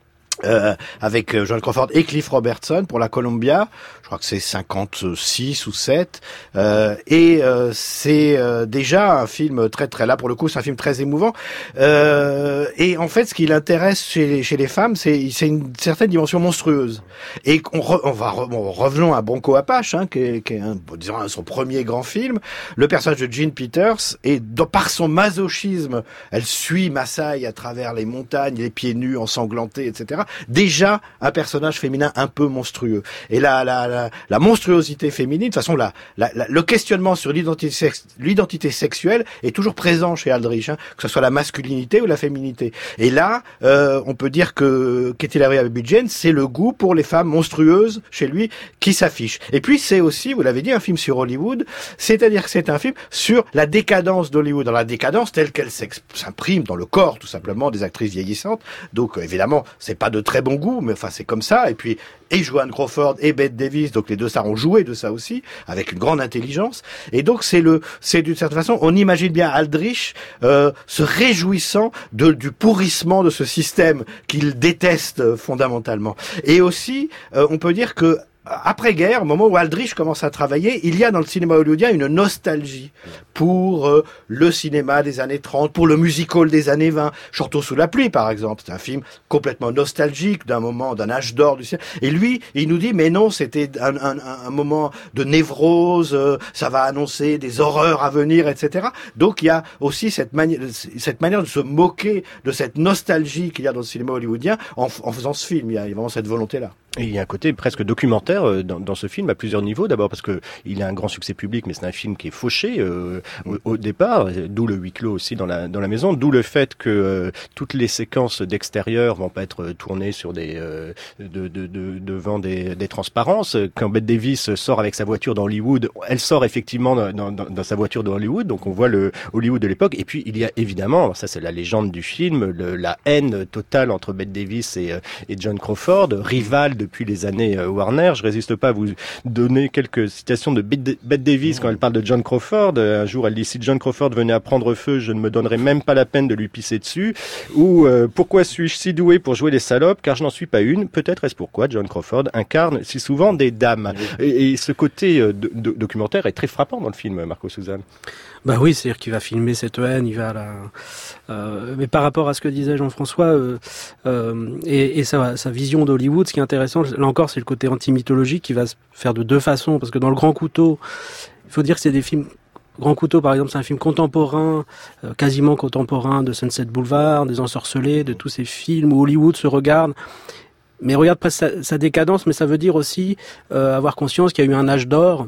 Euh, avec Joan Crawford et Cliff Robertson pour la Columbia, je crois que c'est cinquante-six ou sept, euh, et euh, c'est euh, déjà un film très très là pour le coup c'est un film très émouvant, euh, et en fait ce qui l'intéresse chez les, chez les femmes c'est c'est une certaine dimension monstrueuse, et on, re, on va re, bon, revenons à Bronco Apache, hein, qui est, qui est un, disons son premier grand film. Le personnage de Jean Peters, et de, par son masochisme, elle suit Maasai à travers les montagnes, les pieds nus ensanglantés, et cetera. Déjà un personnage féminin un peu monstrueux. Et la la la, la monstruosité féminine, de toute façon la, la, la le questionnement sur l'identité sex, l'identité sexuelle est toujours présent chez Aldrich, hein, que ce soit la masculinité ou la féminité. Et là, euh, on peut dire que Qu'est-il arrivé à Baby Jane, c'est le goût pour les femmes monstrueuses chez lui qui s'affiche. Et puis c'est aussi, vous l'avez dit, un film sur Hollywood, c'est-à-dire que c'est un film sur la décadence d'Hollywood, dans la décadence telle qu'elle s'imprime dans le corps tout simplement des actrices vieillissantes. Donc évidemment, c'est pas de très bon goût, mais enfin c'est comme ça. Et puis et Joan Crawford et Bette Davis, donc les deux stars ont joué de ça aussi avec une grande intelligence. Et donc c'est le, c'est d'une certaine façon, on imagine bien Aldrich euh, se réjouissant de du pourrissement de ce système qu'il déteste fondamentalement. Et aussi, euh, on peut dire que après-guerre, au moment où Aldrich commence à travailler, il y a dans le cinéma hollywoodien une nostalgie pour euh, le cinéma des années trente, pour le musical des années vingt. Chantons sous la pluie, par exemple. C'est un film complètement nostalgique d'un moment, d'un âge d'or du cinéma. Et lui, il nous dit, mais non, c'était un, un, un moment de névrose, euh, ça va annoncer des horreurs à venir, et cetera. Donc il y a aussi cette, mani- cette manière de se moquer de cette nostalgie qu'il y a dans le cinéma hollywoodien en, en faisant ce film. Il y a vraiment cette volonté-là. Et il y a un côté presque documentaire dans, dans ce film à plusieurs niveaux. D'abord parce que il a un grand succès public, mais c'est un film qui est fauché euh, au, au départ, d'où le huis clos aussi dans la dans la maison, d'où le fait que euh, toutes les séquences d'extérieur vont pas être tournées sur des euh, de, de, de, devant des, des transparences. Quand Bette Davis sort avec sa voiture dans Hollywood, elle sort effectivement dans, dans, dans sa voiture de Hollywood, donc on voit le Hollywood de l'époque. Et puis il y a évidemment, ça c'est la légende du film, le, la haine totale entre Bette Davis et, et John Crawford, rival depuis les années Warner. Je résiste pas à vous donner quelques citations de Bette Davis quand elle parle de John Crawford. Un jour, elle dit « Si John Crawford venait à prendre feu, je ne me donnerais même pas la peine de lui pisser dessus. » Ou euh, « Pourquoi suis-je si doué pour jouer les salopes? Car je n'en suis pas une. Peut-être est-ce pourquoi John Crawford incarne si souvent des dames. » Et, et ce côté euh, de, de, documentaire est très frappant dans le film, Marco Suzanne. Bah oui, c'est-à-dire qu'il va filmer cette haine, il va la. Euh, mais par rapport à ce que disait Jean-François euh, euh, et, et sa, sa vision d'Hollywood, ce qui est intéressant, là encore, c'est le côté anti-mythologique qui va se faire de deux façons, parce que dans Le Grand Couteau, il faut dire que c'est des films. Grand Couteau, par exemple, c'est un film contemporain, euh, quasiment contemporain de Sunset Boulevard, des Ensorcelés, de tous ces films où Hollywood se regarde. Mais regarde presque sa, sa décadence, mais ça veut dire aussi euh, avoir conscience qu'il y a eu un âge d'or.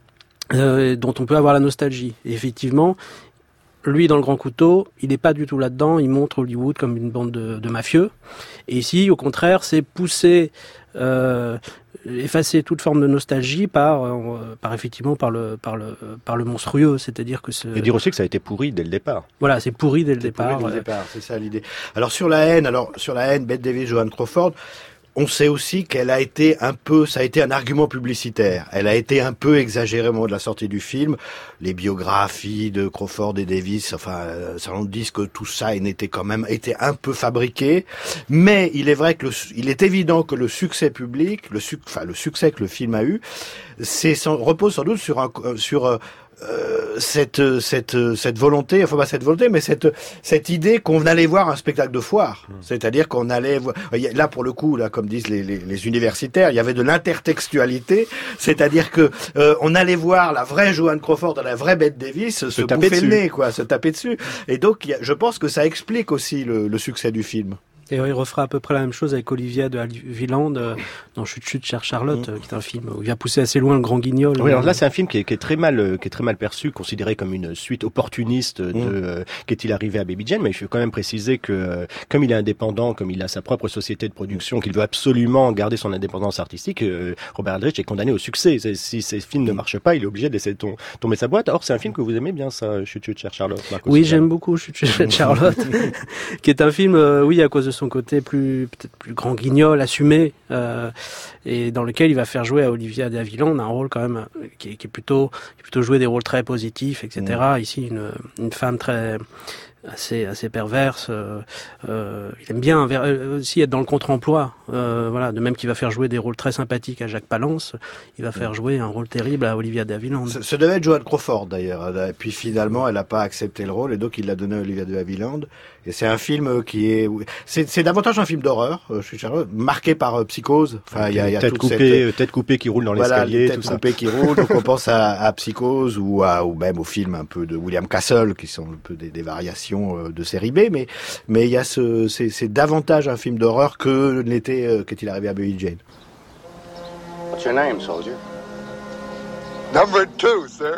Euh, dont on peut avoir la nostalgie. Et effectivement, lui, dans Le Grand Couteau, il n'est pas du tout là-dedans. Il montre Hollywood comme une bande de, de mafieux. Et ici, au contraire, c'est pousser, euh, effacer toute forme de nostalgie par, euh, par effectivement, par le, par le, par le monstrueux. C'est-à-dire que ce... Et dire aussi que ça a été pourri dès le départ. Voilà, c'est pourri dès le c'est départ. Pourri dès le départ, c'est ça l'idée. Alors sur la haine, alors sur la haine, Bette Davis, Joan Crawford. On sait aussi qu'elle a été un peu, ça a été un argument publicitaire. Elle a été un peu exagérée au moment de la sortie du film. Les biographies de Crawford et Davis, enfin, ça nous dit que tout ça n'était quand même, était un peu fabriqué. Mais il est vrai que le, il est évident que le succès public, le suc, enfin, le succès que le film a eu, c'est, repose sans doute sur un, sur, Euh, cette cette cette volonté, enfin pas cette volonté, mais cette cette idée qu'on allait voir un spectacle de foire, mmh. c'est-à-dire qu'on allait voir. Là pour le coup, là comme disent les, les, les universitaires, il y avait de l'intertextualité, c'est-à-dire que euh, on allait voir la vraie Joan Crawford, la vraie Bette Davis se, se bouffer le nez, quoi, se taper dessus. Et donc y a, je pense que ça explique aussi le, le succès du film. Et il refera à peu près la même chose avec Olivia de Havilland euh, dans Chut Chut Chère Charlotte, euh, qui est un film où il va pousser assez loin le grand guignol. Oui, alors là c'est un film qui est, qui est très mal, euh, qui est très mal perçu, considéré comme une suite opportuniste de mmh. euh, qu'est-il arrivé à Baby Jane. Mais il faut quand même préciser que euh, comme il est indépendant, comme il a sa propre société de production, qu'il veut absolument garder son indépendance artistique, euh, Robert Aldrich est condamné au succès. C'est, si ces films ne marchent pas, il est obligé de laisser tom- tomber sa boîte. Or c'est un film que vous aimez bien, ça, Chut Chut Chère Charlotte. Marcos oui, Suzanne. J'aime beaucoup Chut Chut Chère Charlotte, qui est un film, euh, oui, à cause de son côté plus peut-être plus grand guignol, assumé, euh, et dans lequel il va faire jouer à Olivia de Havilland un rôle quand même qui est, qui est plutôt qui est plutôt joué des rôles très positifs, et cetera. Mmh. Ici, une une femme très assez assez perverse. Euh, euh, il aime bien euh, aussi être dans le contre-emploi. Euh, voilà, de même qu'il va faire jouer des rôles très sympathiques à Jacques Palance, il va faire jouer un rôle terrible à Olivia de Havilland. Ce, ce devait être Joan Crawford d'ailleurs. Et puis finalement, elle n'a pas accepté le rôle et donc il l'a donné à Olivia de Havilland. Et c'est un film qui est, c'est, c'est davantage un film d'horreur, je suis charreux, marqué par euh, Psychose. Enfin, il y a, y a tête toute coupée, cette... tête coupée qui roule dans voilà, l'escalier, tête tout ça. coupée qui roule. Donc on pense à, à Psychose ou à, ou même au film un peu de William Castle, qui sont un peu des, des variations de série B. Mais, mais il y a ce, c'est, c'est davantage un film d'horreur que l'était, euh, qu'est-il arrivé à Baby Jane. What's your name, soldier? Number two, sir.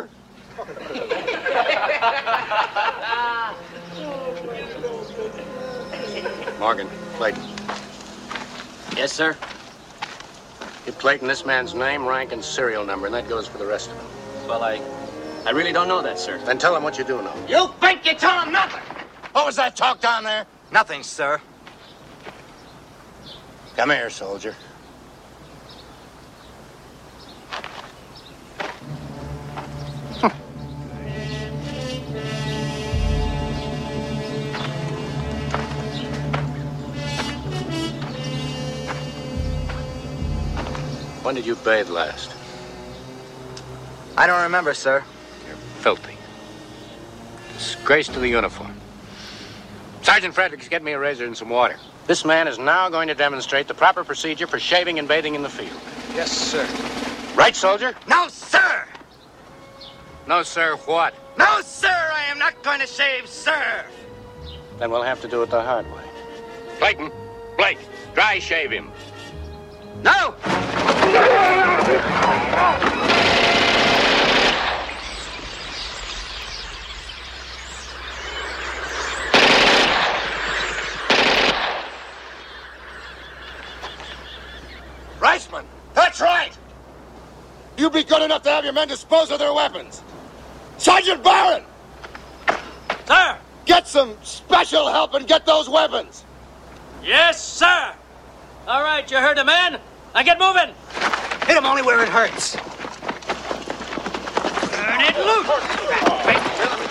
Morgan, Clayton. Yes, sir? Get Clayton this man's name, rank, and serial number, and that goes for the rest of them. Well, I... I really don't know that, sir. Then tell him what you do know. You think you tell him nothing? What was that talk down there? Nothing, sir. Come here, soldier. When did you bathe last? I don't remember, sir. You're filthy. Disgrace to the uniform. Sergeant Fredericks, get me a razor and some water. This man is now going to demonstrate the proper procedure for shaving and bathing in the field. Yes, sir. Right, soldier? No, sir! No, sir, what? No, sir! I am not going to shave, sir! Then we'll have to do it the hard way. Clayton, Blake, dry shave him. No! Reisman! That's right! You be good enough to have your men dispose of their weapons. Sergeant Barron! Sir! Get some special help and get those weapons! Yes, sir! All right, you heard the man. Now get moving! Hit him only where it hurts. Turn it loose!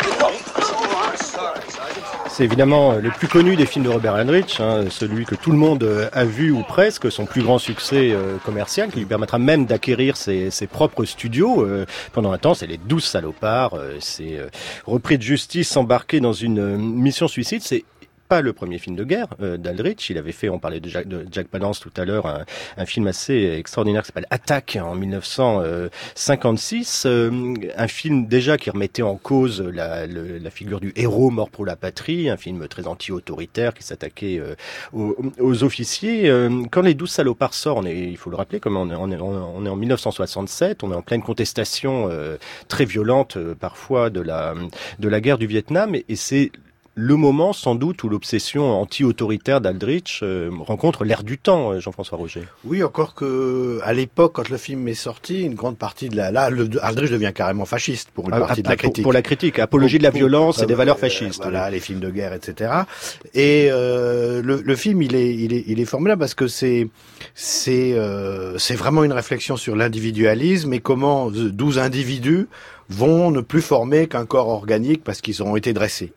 C'est évidemment le plus connu des films de Robert Aldrich, hein, celui que tout le monde a vu ou presque, son plus grand succès euh, commercial, qui lui permettra même d'acquérir ses, ses propres studios. Euh, pendant un temps, c'est Les Douze Salopards, euh, c'est euh, repris de justice, embarqué dans une euh, mission suicide. C'est pas le premier film de guerre euh, d'Aldrich. Il avait fait, on parlait de Jack, de Jack Palance tout à l'heure, un, un film assez extraordinaire qui s'appelle Attaque en dix-neuf cent cinquante-six. Euh, un film déjà qui remettait en cause la, le, la figure du héros mort pour la patrie. Un film très anti-autoritaire qui s'attaquait euh, aux, aux officiers. Euh, quand Les Douze Salopards sort, on est, il faut le rappeler, comme on est, on est, on est en dix-neuf cent soixante-sept, on est en pleine contestation euh, très violente euh, parfois de la, de la guerre du Vietnam, et, et c'est le moment, sans doute, où l'obsession anti-autoritaire d'Aldrich euh, rencontre l'air du temps, Jean-François Roger. Oui, encore que à l'époque, quand le film est sorti, une grande partie de la... Là, le, Aldrich devient carrément fasciste pour une ah, partie ah, de la pour, critique. Pour la critique, apologie pour, de la violence pour, et des euh, valeurs fascistes. Euh, voilà, les films de guerre, et cetera. Et euh, le, le film, il est, il est, il est formidable parce que c'est, c'est, euh, c'est vraiment une réflexion sur l'individualisme et comment douze individus vont ne plus former qu'un corps organique parce qu'ils auront été dressés.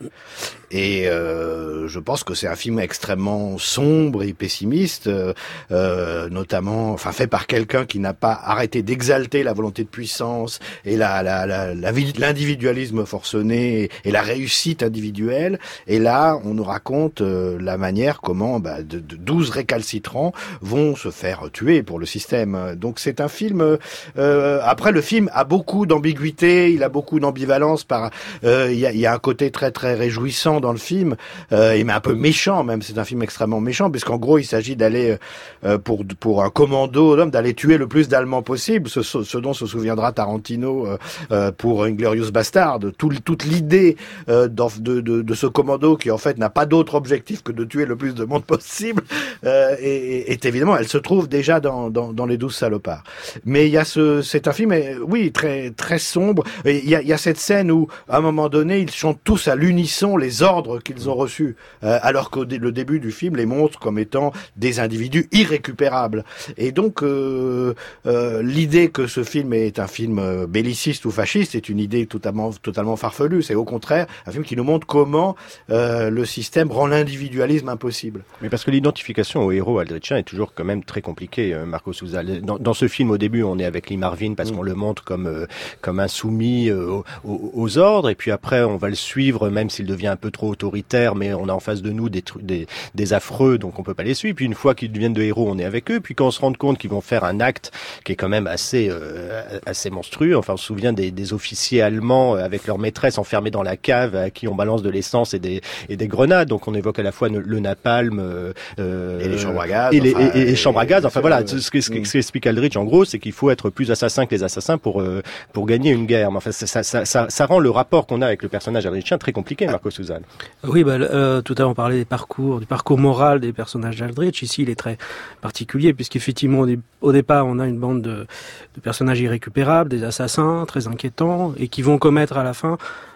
Et euh, je pense que c'est un film extrêmement sombre et pessimiste, euh, euh, notamment, enfin fait par quelqu'un qui n'a pas arrêté d'exalter la volonté de puissance et la, la, la, la l'individualisme forcené et, et la réussite individuelle. Et là, on nous raconte euh, la manière comment bah, de, de douze récalcitrants vont se faire tuer pour le système. Donc c'est un film. Euh, après, le film a beaucoup d'ambiguïté, il a beaucoup d'ambivalence. Par, euh, il y a, il y a un côté très très réjouissant dans le film, euh, et mais un peu méchant même. C'est un film extrêmement méchant, puisqu'en gros il s'agit d'aller euh, pour pour un commando d'hommes d'aller tuer le plus d'Allemands possible, ce, ce dont se souviendra Tarantino euh, euh, pour Inglourious Bastard. Tout, toute l'idée euh, de, de, de ce commando qui en fait n'a pas d'autre objectif que de tuer le plus de monde possible, euh, et, et évidemment elle se trouve déjà dans dans, dans Les Douze Salopards. Mais il y a ce, c'est un film, oui, très très sombre. Il y a, il y a cette scène où à un moment donné ils chantent tous à l'unisson les ordres qu'ils ont reçus, euh, alors que le début du film les montre comme étant des individus irrécupérables. Et donc euh, euh, l'idée que ce film est un film belliciste ou fasciste est une idée totalement totalement farfelue. C'est au contraire un film qui nous montre comment euh, le système rend l'individualisme impossible. Mais parce que l'identification au héros aldrichien est toujours quand même très compliquée, euh, Marco Souza. Dans, dans ce film, au début, on est avec Lee Marvin parce mmh. qu'on le montre comme euh, comme un soumis euh, aux, aux ordres, et puis après on va le suivre même s'il devient un peu trop autoritaire, mais on a en face de nous des, des, des affreux, donc on peut pas les suivre. Puis une fois qu'ils deviennent de héros, on est avec eux. Puis quand on se rend compte qu'ils vont faire un acte qui est quand même assez euh, assez monstrueux, enfin on se souvient des, des officiers allemands avec leur maîtresse enfermés dans la cave à qui on balance de l'essence et des et des grenades. Donc on évoque à la fois le, le napalm euh, et les chambres à gaz, et les, enfin, et, et les chambres à gaz. Enfin voilà, euh, ce, ce, ce, ce qu'explique Aldrich en gros, c'est qu'il faut être plus assassin que les assassins pour euh, pour gagner une guerre. Mais enfin ça ça, ça ça ça rend le rapport qu'on a avec le personnage aldrichien très compliqué, Marco Souza. Oui, bah, euh, tout à l'heure on parlait des parcours, du parcours moral des personnages d'Aldrich. Ici, il est très particulier puisqu'effectivement, au départ, on a une bande de, de personnages irrécupérables, des assassins très inquiétants et qui vont commettre à la fin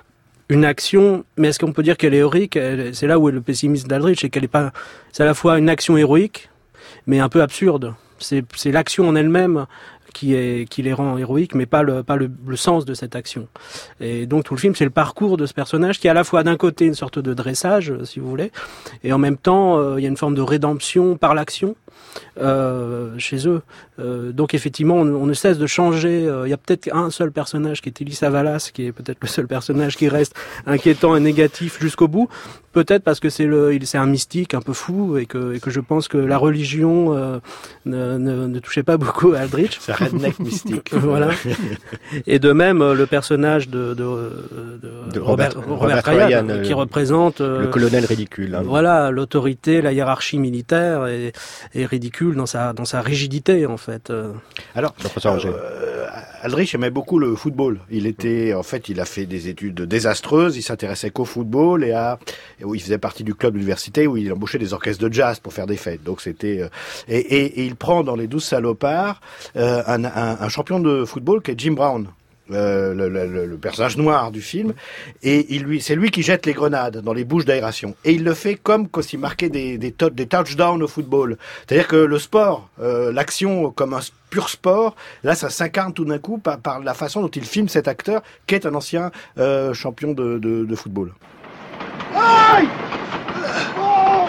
une action. Mais est-ce qu'on peut dire qu'elle est héroïque? elle, C'est là où est le pessimisme d'Aldrich, c'est qu'elle est pas. C'est à la fois une action héroïque, mais un peu absurde. C'est, c'est l'action en elle-même qui est qui les rend héroïques, mais pas le pas le, le sens de cette action. Et donc tout le film, c'est le parcours de ce personnage qui est à la fois d'un côté une sorte de dressage, si vous voulez, et en même temps euh, il y a une forme de rédemption par l'action. euh, chez eux. Euh, donc effectivement, on, on ne cesse de changer. Il y a peut-être un seul personnage qui est Telly Savalas, qui est peut-être le seul personnage qui reste inquiétant et négatif jusqu'au bout. Peut-être parce que c'est le, il c'est un mystique un peu fou et que, et que je pense que la religion euh, ne, ne, ne touchait pas beaucoup à Aldrich. C'est un redneck mystique. Voilà. Et de même le personnage de, de, de, de Robert, Robert, Robert, Robert Ryan, Ryan, euh, qui représente euh, le colonel ridicule. Hein. Voilà, l'autorité, la hiérarchie militaire est, est ridicule dans sa dans sa rigidité en fait. Alors, euh, Aldrich aimait beaucoup le football. Il était, en fait, il a fait des études désastreuses. Il s'intéressait qu'au football et à où il faisait partie du club d'université où il embauchait des orchestres de jazz pour faire des fêtes. Donc c'était euh, et, et, et il prend dans Les Douze Salopards euh, un, un, un champion de football qui est Jim Brown. Euh, le, le, le personnage noir du film, et il lui, c'est lui qui jette les grenades dans les bouches d'aération, et il le fait comme s'il marquait des, des, to- des touchdowns au football. C'est-à-dire que le sport, euh, l'action comme un pur sport, là ça s'incarne tout d'un coup par, par la façon dont il filme cet acteur qui est un ancien euh, champion de, de, de football. Hey! Oh!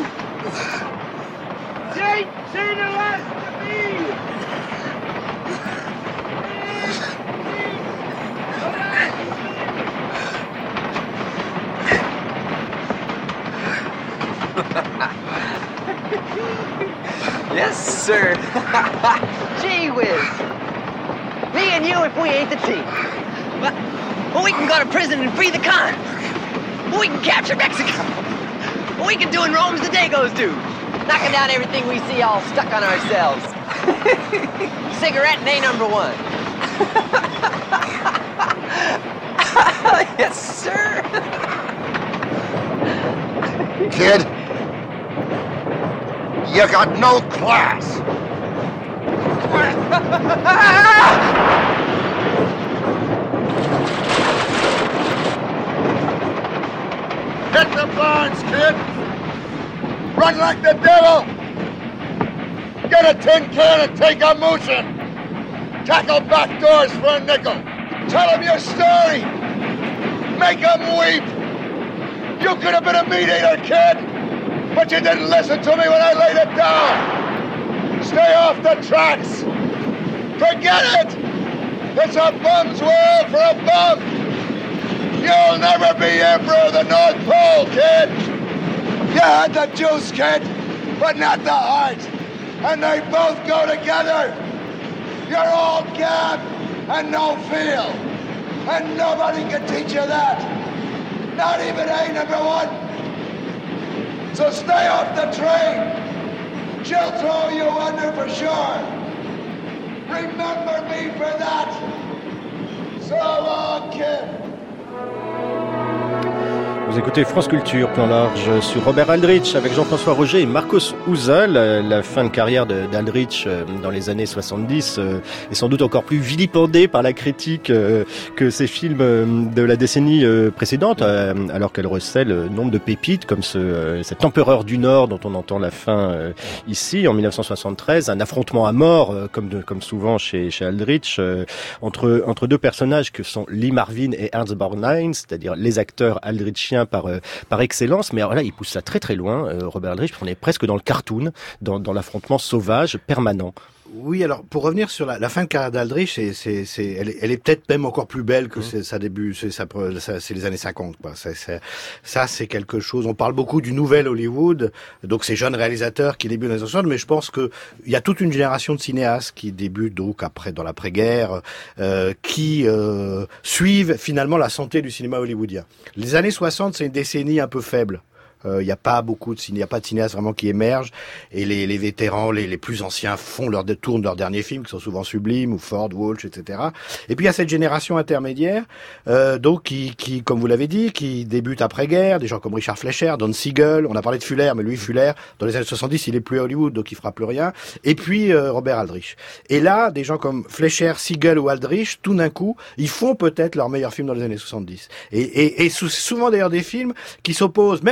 Say, say the last to me! Yes, sir. Gee whiz. Me and you if we ain't the team. Well, well, we can go to prison and free the con. We can capture Mexico. We can do what Rome's the Dagos do. Knocking down everything we see all stuck on ourselves. Cigarette and A number one. Yes, sir. Kid, you got no class. Hit the barns, kid! Run like the devil! Get a tin can and take a motion! Tackle back doors for a nickel! Tell them your story! Make them weep! You could have been a meat eater, kid! But you didn't listen to me when I laid it down! Stay off the tracks! Forget it! It's a bum's world for a bum! You'll never be emperor of the North Pole, kid! You had the juice, kid, but not the heart! And they both go together! You're all gab and no feel! And nobody can teach you that! Not even A number one! So stay off the train! She'll throw you under for sure! Remember me for that! So long, kid! Vous écoutez France Culture, plan large sur Robert Aldrich avec Jean-François Roger et Marcos Uza. La, la fin de carrière de, d'Aldrich dans les années soixante-dix est sans doute encore plus vilipendée par la critique que ces films de la décennie précédente, alors qu'elle recèle nombre de pépites comme ce, cet Empereur du Nord dont on entend la fin ici en mille neuf cent soixante-treize, un affrontement à mort comme, de, comme souvent chez, chez Aldrich entre, entre deux personnages que sont Lee Marvin et Ernst Borgnine, c'est-à-dire les acteurs aldrichiens par euh, par excellence, mais alors là il pousse ça très très loin, euh, Robert Aldrich, on est presque dans le cartoon, dans, dans l'affrontement sauvage permanent. Oui, alors pour revenir sur la, la fin de carrière d'Aldrich, c'est, c'est, c'est, elle est, elle est peut-être même encore plus belle que mmh. c'est, sa début, c'est, sa, ça, c'est les années cinquante. Quoi. C'est, c'est, ça, c'est quelque chose. On parle beaucoup du nouvel Hollywood, donc ces jeunes réalisateurs qui débutent dans les années soixante, mais je pense que il y a toute une génération de cinéastes qui débutent donc après dans l'après-guerre, euh, qui euh, suivent finalement la santé du cinéma hollywoodien. Les années soixante, c'est une décennie un peu faible. Il euh, n'y a pas beaucoup de ciné, il y a pas de cinéastes vraiment qui émergent, et les, les vétérans, les, les plus anciens font leur tournent leurs derniers films qui sont souvent sublimes, ou Ford, Walsh, et cetera. Et puis il y a cette génération intermédiaire, euh, donc qui, qui, comme vous l'avez dit, qui débute après-guerre, des gens comme Richard Fleischer, Don Siegel. On a parlé de Fuller, mais lui Fuller, dans les années soixante-dix, il est plus à Hollywood, donc il fera plus rien. Et puis euh, Robert Aldrich. Et là, des gens comme Fleischer, Siegel ou Aldrich, tout d'un coup, ils font peut-être leur meilleur film dans les années soixante-dix. Et, et, et souvent d'ailleurs des films qui s'opposent, même idéologiquement,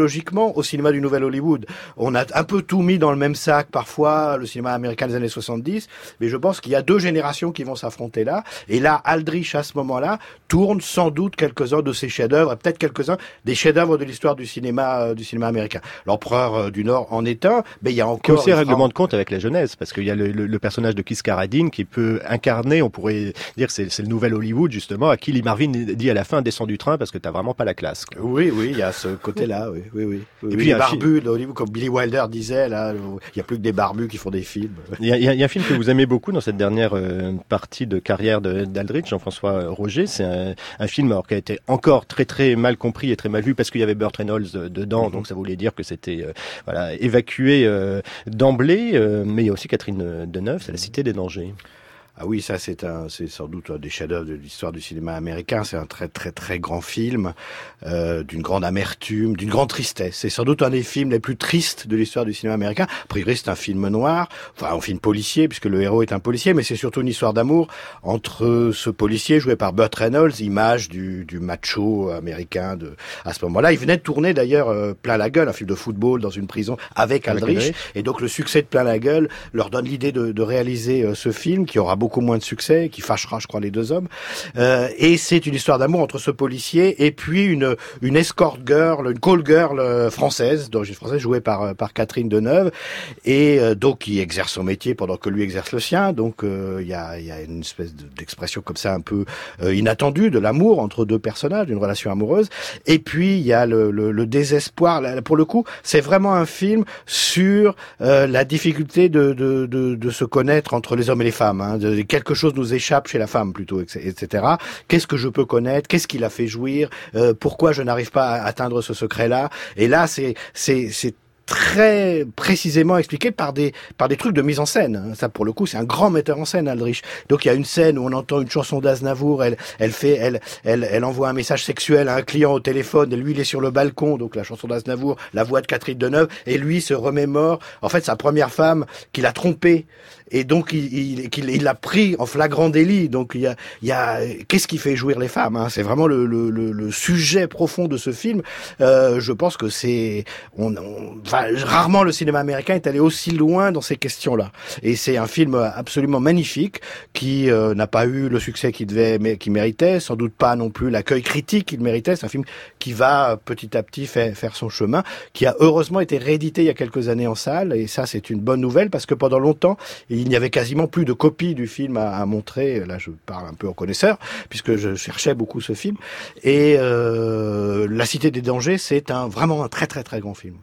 idéologiquement au cinéma du Nouvel Hollywood. On a un peu tout mis dans le même sac parfois, le cinéma américain des années soixante-dix, mais je pense qu'il y a deux générations qui vont s'affronter là. Et là, Aldrich, à ce moment-là, tourne sans doute quelques-uns de ses chefs-d'œuvre, et peut-être quelques-uns des chefs-d'œuvre de l'histoire du cinéma, euh, du cinéma américain. L'Empereur euh, du Nord en est un, mais il y a encore... Il y a aussi un règlement de compte avec la jeunesse, parce qu'il y a le, le, le personnage de Keith Carradine qui peut incarner, on pourrait dire, c'est, c'est le nouvel Hollywood, justement, à qui Lee Marvin dit à la fin, descends du train parce que t'as vraiment pas la classe, quoi. Oui, oui, il y a ce côté-là, oui, oui, oui. oui et oui, puis, les barbus de Hollywood, comme Billy Wilder disait, là, il y a plus que des barbus qui font des films. Il y a, il y a un film que vous aimez beaucoup dans cette dernière euh, partie de carrière de, d'Aldrich, Jean-François Roger, c'est un, un film alors, qui a été encore très très mal compris et très mal vu parce qu'il y avait Burt Reynolds dedans, mm-hmm. donc ça voulait dire que c'était euh, voilà évacué euh, d'emblée, euh, mais il y a aussi Catherine Deneuve, c'est La Cité des dangers. Ah oui, ça c'est un, c'est sans doute un des chefs-d'œuvre de l'histoire du cinéma américain. C'est un très très très grand film, euh, d'une grande amertume, d'une grande tristesse. C'est sans doute un des films les plus tristes de l'histoire du cinéma américain. A priori, c'est un film noir, enfin un film policier puisque le héros est un policier, mais c'est surtout une histoire d'amour entre ce policier joué par Burt Reynolds, image du, du macho américain de à ce moment-là. Il venait de tourner d'ailleurs euh, Plein la gueule, un film de football dans une prison avec Aldrich, et donc le succès de Plein la gueule leur donne l'idée de, de réaliser euh, ce film qui aura beaucoup moins de succès, qui fâchera, je crois, les deux hommes. Euh, et c'est une histoire d'amour entre ce policier et puis une une escort girl, une call girl euh, française, d'origine française, jouée par par Catherine Deneuve, et euh, donc qui exerce son métier pendant que lui exerce le sien. Donc il euh, y a il y a une espèce de, d'expression comme ça un peu euh, inattendue de l'amour entre deux personnages, d'une relation amoureuse. Et puis il y a le, le, le désespoir. Là, pour le coup, c'est vraiment un film sur euh, la difficulté de, de de de se connaître entre les hommes et les femmes. Hein, de, quelque chose nous échappe chez la femme plutôt, et cetera. Qu'est-ce que je peux connaître? Qu'est-ce qui l'a fait jouir? euh, Pourquoi je n'arrive pas à atteindre ce secret-là? Et là, c'est c'est c'est très précisément expliqué par des par des trucs de mise en scène. Ça, pour le coup, c'est un grand metteur en scène, Aldrich. Donc il y a une scène où on entend une chanson d'Aznavour, elle elle fait elle elle elle envoie un message sexuel à un client au téléphone, et lui il est sur le balcon, donc la chanson d'Aznavour, la voix de Catherine Deneuve, et lui se remémore en fait sa première femme qu'il a trompée. Et donc il, il, il, il l'a pris en flagrant délit. Donc il y a, il y a qu'est-ce qui fait jouir les femmes, hein? C'est vraiment le, le, le, le sujet profond de ce film. Euh, je pense que c'est, on, on, enfin, rarement le cinéma américain est allé aussi loin dans ces questions-là. Et c'est un film absolument magnifique qui euh, n'a pas eu le succès qu'il devait, mais qui méritait, sans doute pas non plus l'accueil critique qu'il méritait. C'est un film qui va petit à petit faire, faire son chemin, qui a heureusement été réédité il y a quelques années en salle. Et ça, c'est une bonne nouvelle parce que pendant longtemps, il n'y avait quasiment plus de copies du film à, à montrer. Là, je parle un peu en connaisseur, puisque je cherchais beaucoup ce film. Et euh, La Cité des dangers, c'est un vraiment un très très très grand film.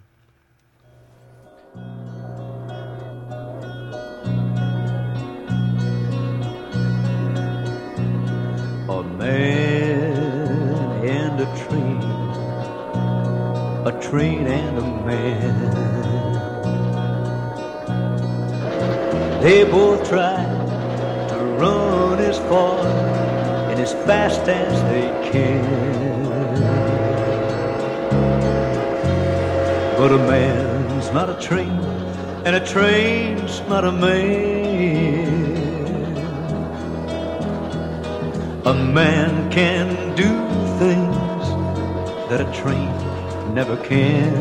A man and a train, a train and a man. They both try to run as far and as fast as they can. But a man's not a train, and a train's not a man. A man can do things that a train never can.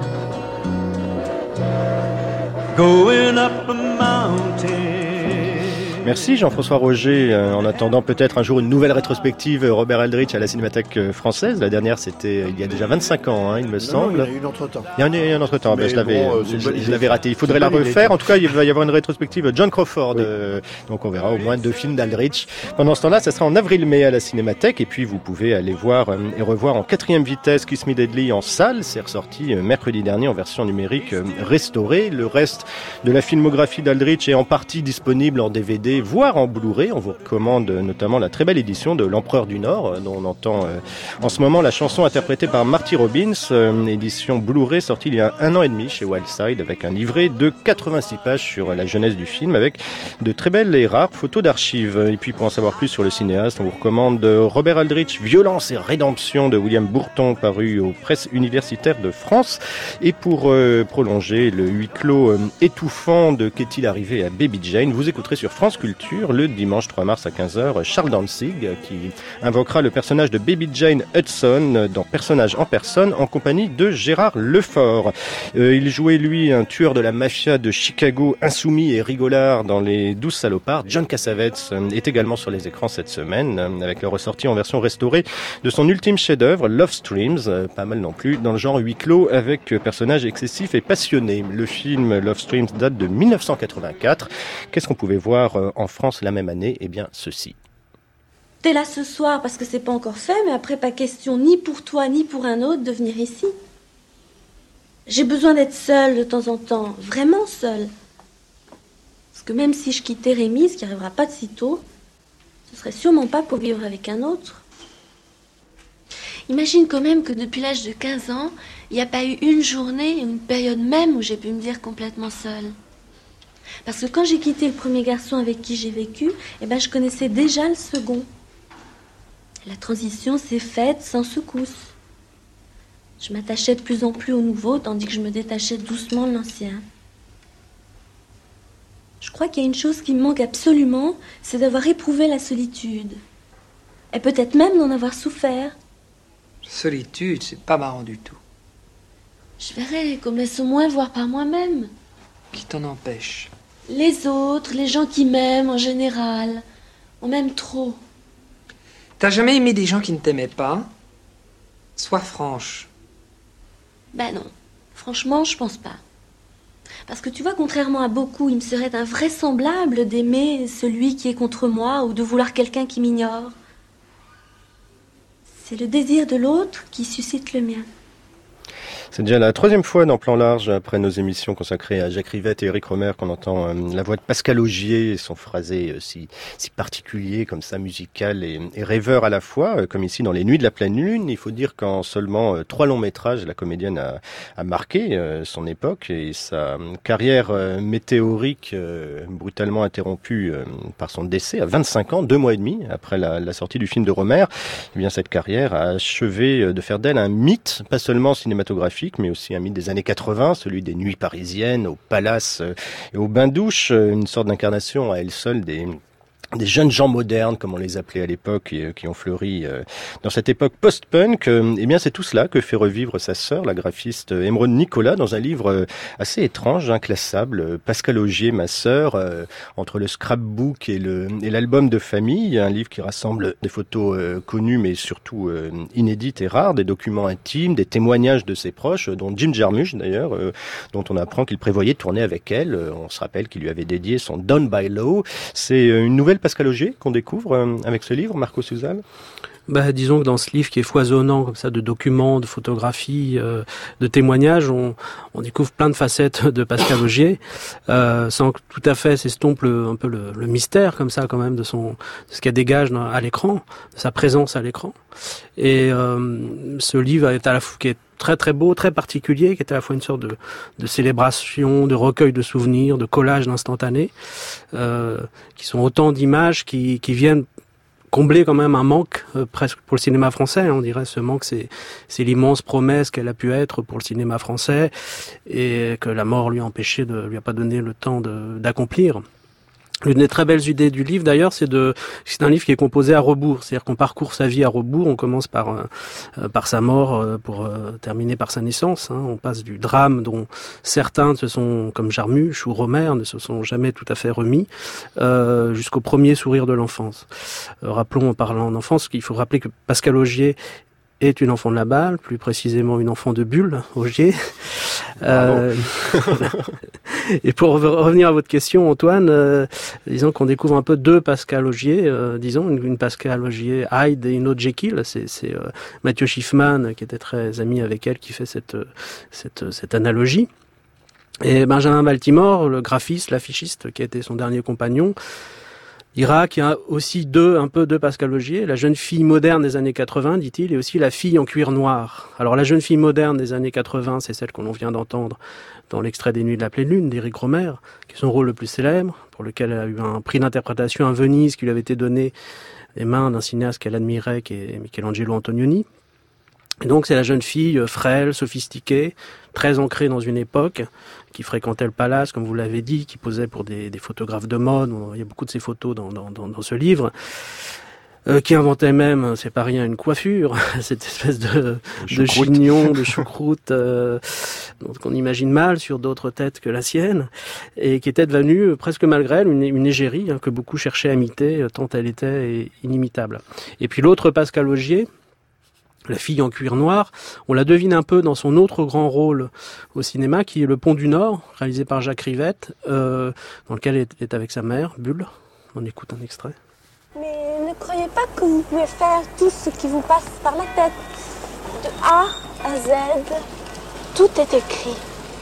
Going up a mountain. Merci Jean-François Roger. Euh, en attendant peut-être un jour une nouvelle rétrospective Robert Aldrich à la Cinémathèque française. La dernière, c'était il y a déjà vingt-cinq ans, hein, il me non, semble. Non, il y a eu un entre-temps. Il y en a eu un entre-temps. Ben, je l'avais, bon, euh, je, je l'avais raté. Il faudrait la refaire. Idée. En tout cas, il va y avoir une rétrospective John Crawford. Oui. Euh, donc on verra au moins deux films d'Aldrich. Pendant ce temps-là, ça sera en avril-mai à la Cinémathèque. Et puis vous pouvez aller voir euh, et revoir en quatrième vitesse Kiss Me Deadly en salle. C'est ressorti euh, mercredi dernier en version numérique euh, restaurée. Le reste de la filmographie d'Aldrich est en partie disponible en D V D, voire en Blu-ray. On vous recommande notamment la très belle édition de L'Empereur du Nord, dont on entend euh, en ce moment la chanson interprétée par Marty Robbins, euh, édition Blu-ray sortie il y a un an et demi chez Wildside, avec un livret de quatre-vingt-six pages sur la jeunesse du film, avec de très belles et rares photos d'archives. Et puis pour en savoir plus sur le cinéaste, on vous recommande Robert Aldrich, Violence et Rédemption de William Bourton, paru aux presses universitaires de France. Et pour euh, prolonger le huis clos euh, étouffant de Qu'est-il arrivé à Baby Jane, vous écouterez sur France Culture le dimanche trois mars à quinze heures, Charles Danzig qui invoquera le personnage de Baby Jane Hudson dans Personnage en personne en compagnie de Gérard Lefort. Euh, il jouait lui un tueur de la mafia de Chicago insoumis et rigolard dans Les Douze Salopards. John Cassavetes est également sur les écrans cette semaine avec la ressortie en version restaurée de son ultime chef-d'œuvre Love Streams, pas mal non plus, dans le genre huis clos avec personnages excessifs et passionnés. Le film Love Streams date de mille neuf cent quatre-vingt-quatre. Qu'est-ce qu'on pouvait voir en France la même année ? Eh bien, ceci. T'es là ce soir parce que c'est pas encore fait, mais après pas question ni pour toi ni pour un autre de venir ici. J'ai besoin d'être seule de temps en temps, vraiment seule. Parce que même si je quittais Rémi, ce qui arrivera pas de sitôt, ce serait sûrement pas pour vivre avec un autre. Imagine quand même que depuis l'âge de quinze ans, il n'y a pas eu une journée, une période même où j'ai pu me dire complètement seule. Parce que quand j'ai quitté le premier garçon avec qui j'ai vécu, eh ben je connaissais déjà le second. La transition s'est faite sans secousse. Je m'attachais de plus en plus au nouveau, tandis que je me détachais doucement de l'ancien. Je crois qu'il y a une chose qui me manque absolument, c'est d'avoir éprouvé la solitude. Et peut-être même d'en avoir souffert. Solitude, c'est pas marrant du tout. Je verrais qu'on me laisse au moins voir par moi-même. Qui t'en empêche? Les autres, les gens qui m'aiment en général. On m'aime trop. T'as jamais aimé des gens qui ne t'aimaient pas? Sois franche. Ben non. Franchement, je pense pas. Parce que tu vois, contrairement à beaucoup, il me serait invraisemblable d'aimer celui qui est contre moi ou de vouloir quelqu'un qui m'ignore. C'est le désir de l'autre qui suscite le mien. C'est déjà la troisième fois dans Plan Large, après nos émissions consacrées à Jacques Rivette et Éric Rohmer, qu'on entend euh, la voix de Pascal Augier et son phrasé euh, si, si particulier, comme ça, musical et, et rêveur à la fois, euh, comme ici dans Les Nuits de la Pleine Lune. Il faut dire qu'en seulement euh, trois longs métrages, la comédienne a, a marqué euh, son époque et sa carrière euh, météorique, euh, brutalement interrompue euh, par son décès à vingt-cinq ans, deux mois et demi après la, la sortie du film de Rohmer. Eh bien, cette carrière a achevé de faire d'elle un mythe, pas seulement cinématographique, mais aussi un mythe des années quatre-vingts, celui des nuits parisiennes, au palace et au bain-douche, une sorte d'incarnation à elle seule des... des jeunes gens modernes, comme on les appelait à l'époque, et, euh, qui ont fleuri euh, dans cette époque post-punk. Euh, eh bien, c'est tout cela que fait revivre sa sœur, la graphiste euh, Émeraude Nicolas, dans un livre euh, assez étrange, inclassable. Euh, Pascal Augier, ma sœur, euh, entre le scrapbook et le et l'album de famille, un livre qui rassemble des photos euh, connues, mais surtout euh, inédites et rares, des documents intimes, des témoignages de ses proches, dont Jim Jarmusch d'ailleurs, euh, dont on apprend qu'il prévoyait tourner avec elle. Euh, on se rappelle qu'il lui avait dédié son Down by Law. C'est euh, une nouvelle Pascal Augier qu'on découvre euh, avec ce livre, Marco Sousal. Bah, disons que dans ce livre qui est foisonnant comme ça de documents, de photographies, euh, de témoignages, on, on découvre plein de facettes de Pascal Augier, euh, sans que tout à fait s'estompe le, un peu le, le mystère comme ça quand même de son, de ce qu'elle dégage dans, à l'écran, de sa présence à l'écran. Et euh, ce livre est à la fois qui est très très beau, très particulier, qui est à la fois une sorte de, de célébration, de recueil de souvenirs, de collage d'instantanés, euh, qui sont autant d'images qui, qui viennent combler quand même un manque euh, presque pour le cinéma français. Hein, on dirait ce manque, c'est, c'est l'immense promesse qu'elle a pu être pour le cinéma français et que la mort lui a empêché de, lui a pas donné le temps de, d'accomplir. L'une des très belles idées du livre, d'ailleurs, c'est de, c'est un livre qui est composé à rebours. C'est-à-dire qu'on parcourt sa vie à rebours. On commence par, euh, par sa mort euh, pour euh, terminer par sa naissance. Hein. On passe du drame dont certains se sont, comme Jarmusch ou Rohmer, ne se sont jamais tout à fait remis, euh, jusqu'au premier sourire de l'enfance. Euh, rappelons, en parlant d'enfance, qu'il faut rappeler que Pascal Augier est une enfant de la balle, plus précisément une enfant de Bulle, Augier. Euh, et pour revenir à votre question, Antoine, euh, disons qu'on découvre un peu deux Pascal Augier, euh, disons une, une Pascal Augier Hyde et une autre Jekyll. C'est, c'est euh, Mathieu Schiffman, qui était très ami avec elle, qui fait cette, cette, cette analogie. Et Benjamin Baltimore, le graphiste, l'affichiste, qui a été son dernier compagnon, dira qu'il y a aussi deux, un peu deux Pascal Augier, la jeune fille moderne des années quatre-vingts, dit-il, et aussi la fille en cuir noir. Alors la jeune fille moderne des années quatre-vingts, c'est celle qu'on vient d'entendre dans l'extrait des Nuits de la Pleine Lune d'Éric Rohmer, qui est son rôle le plus célèbre, pour lequel elle a eu un prix d'interprétation à Venise qui lui avait été donné des mains d'un cinéaste qu'elle admirait, qui est Michelangelo Antonioni. Et donc c'est la jeune fille frêle, sophistiquée, très ancrée dans une époque, qui fréquentait le palace, comme vous l'avez dit, qui posait pour des, des photographes de mode. Il y a beaucoup de ces photos dans, dans, dans, dans ce livre. Euh, qui inventait même, c'est pas rien, une coiffure, cette espèce de, de chignon, de choucroute euh, qu'on imagine mal sur d'autres têtes que la sienne, et qui était devenue, presque malgré elle, une, une égérie hein, que beaucoup cherchaient à imiter, tant elle était inimitable. Et puis l'autre Pascal Augier, la fille en cuir noir, on la devine un peu dans son autre grand rôle au cinéma, qui est Le Pont du Nord, réalisé par Jacques Rivette, euh, dans lequel elle est avec sa mère, Bulle. On écoute un extrait. Mais ne croyez pas que vous pouvez faire tout ce qui vous passe par la tête. De A à Z, tout est écrit.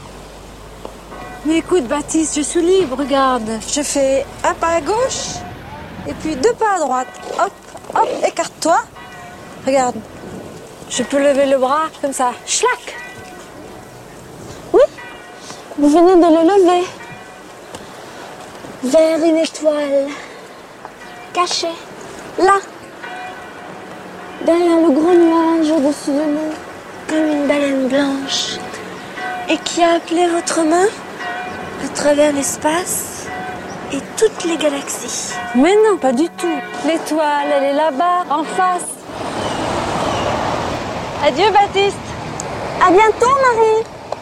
Mais écoute, Baptiste, je suis libre, regarde. Je fais un pas à gauche, et puis deux pas à droite. Hop, hop, écarte-toi. Regarde, je peux lever le bras comme ça. Schlac. Oui, vous venez de le lever. Vers une étoile. Caché, là, derrière le gros nuage au-dessus de nous, comme une baleine blanche, et qui a appelé votre main à travers l'espace et toutes les galaxies. Mais non, pas du tout. L'étoile, elle est là-bas, en face. Adieu, Baptiste. À bientôt, Marie.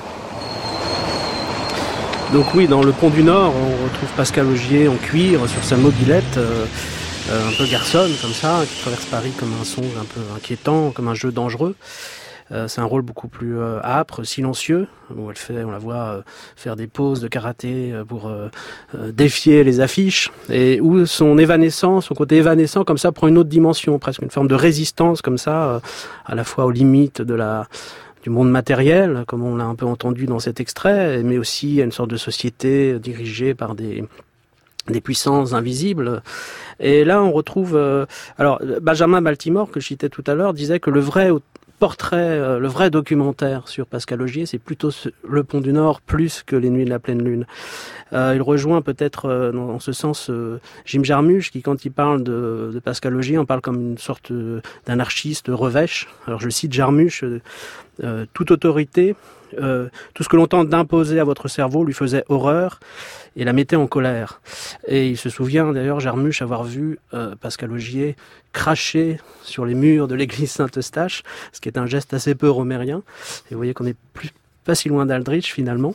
Donc oui, dans Le Pont du Nord, on retrouve Pascal Augier en cuir sur sa mobilette, euh, euh, un peu garçonne comme ça, qui traverse Paris comme un songe un peu inquiétant, comme un jeu dangereux. Euh, c'est un rôle beaucoup plus euh, âpre, silencieux, où elle fait, on la voit euh, faire des poses de karaté euh, pour euh, euh, défier les affiches, et où son évanescence, son côté évanescent comme ça prend une autre dimension, presque une forme de résistance comme ça, euh, à la fois aux limites de la du monde matériel, comme on l'a un peu entendu dans cet extrait, mais aussi à une sorte de société dirigée par des des puissances invisibles. Et là, on retrouve... Euh, alors, Benjamin Baltimore, que je citais tout à l'heure, disait que le vrai portrait, euh, le vrai documentaire sur Pascal Augier, c'est plutôt ce, Le Pont du Nord plus que Les Nuits de la pleine lune. Euh, il rejoint peut-être, euh, dans, en ce sens, euh, Jim Jarmusch, qui, quand il parle de, de Pascal Augier, on parle comme une sorte euh, d'anarchiste revêche. Alors, je cite Jarmusch, euh, euh, toute autorité, euh, tout ce que l'on tente d'imposer à votre cerveau lui faisait horreur et la mettait en colère. Et il se souvient d'ailleurs, Jarmusch, avoir vu euh, Pascal Augier cracher sur les murs de l'église Saint-Eustache, ce qui est un geste assez peu romérien. Et vous voyez qu'on n'est plus pas si loin d'Aldrich finalement.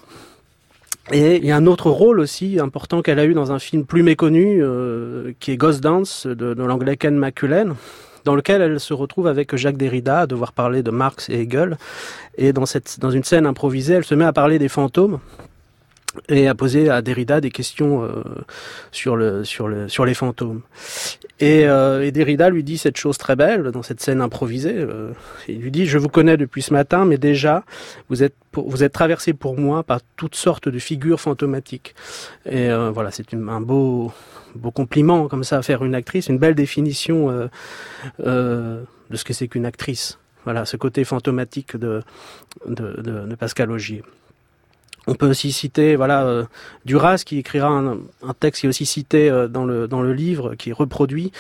Et il y a un autre rôle aussi important qu'elle a eu dans un film plus méconnu, euh, qui est Ghost Dance de, de l'anglais Ken McCullen, dans lequel elle se retrouve avec Jacques Derrida à devoir parler de Marx et Hegel. Et dans, cette, dans une scène improvisée, elle se met à parler des fantômes et à poser à Derrida des questions euh, sur, le, sur, le, sur les fantômes. Et, euh, et Derrida lui dit cette chose très belle dans cette scène improvisée. Euh, il lui dit « Je vous connais depuis ce matin, mais déjà, vous êtes, pour, vous êtes traversé pour moi par toutes sortes de figures fantomatiques. » Et euh, voilà, c'est une, un beau, beau compliment comme ça à faire une actrice, une belle définition euh, euh, de ce que c'est qu'une actrice. Voilà, ce côté fantomatique de, de, de, de Pascal Augier. On peut aussi citer voilà euh, Duras, qui écrira un, un texte qui est aussi cité euh, dans le dans le livre, qui est reproduit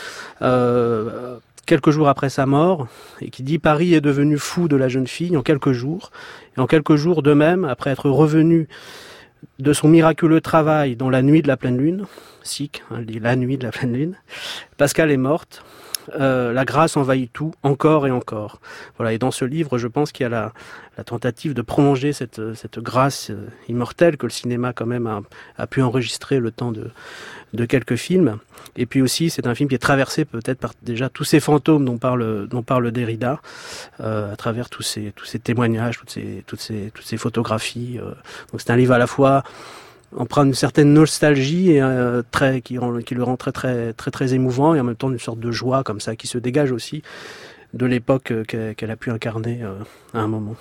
euh, quelques jours après sa mort, et qui dit: Paris est devenu fou de la jeune fille en quelques jours, et en quelques jours de même, après être revenu de son miraculeux travail dans la nuit de la pleine lune, sic, hein, dit la nuit de la pleine lune, Pascal est morte. Euh, la grâce envahit tout, encore et encore. Voilà. Et dans ce livre, je pense qu'il y a la, la tentative de prolonger cette, cette grâce euh, immortelle que le cinéma quand même a, a pu enregistrer le temps de, de quelques films. Et puis aussi, c'est un film qui est traversé peut-être par déjà tous ces fantômes dont parle, dont parle Derrida, euh, à travers tous ces, tous ces témoignages, toutes ces, toutes ces, toutes ces photographies. Euh. Donc c'est un livre à la fois empreint d'une certaine nostalgie et euh, très qui, qui le rend très très très très émouvant, et en même temps d'une sorte de joie comme ça qui se dégage aussi de l'époque euh, qu'elle, qu'elle a pu incarner euh, à un moment.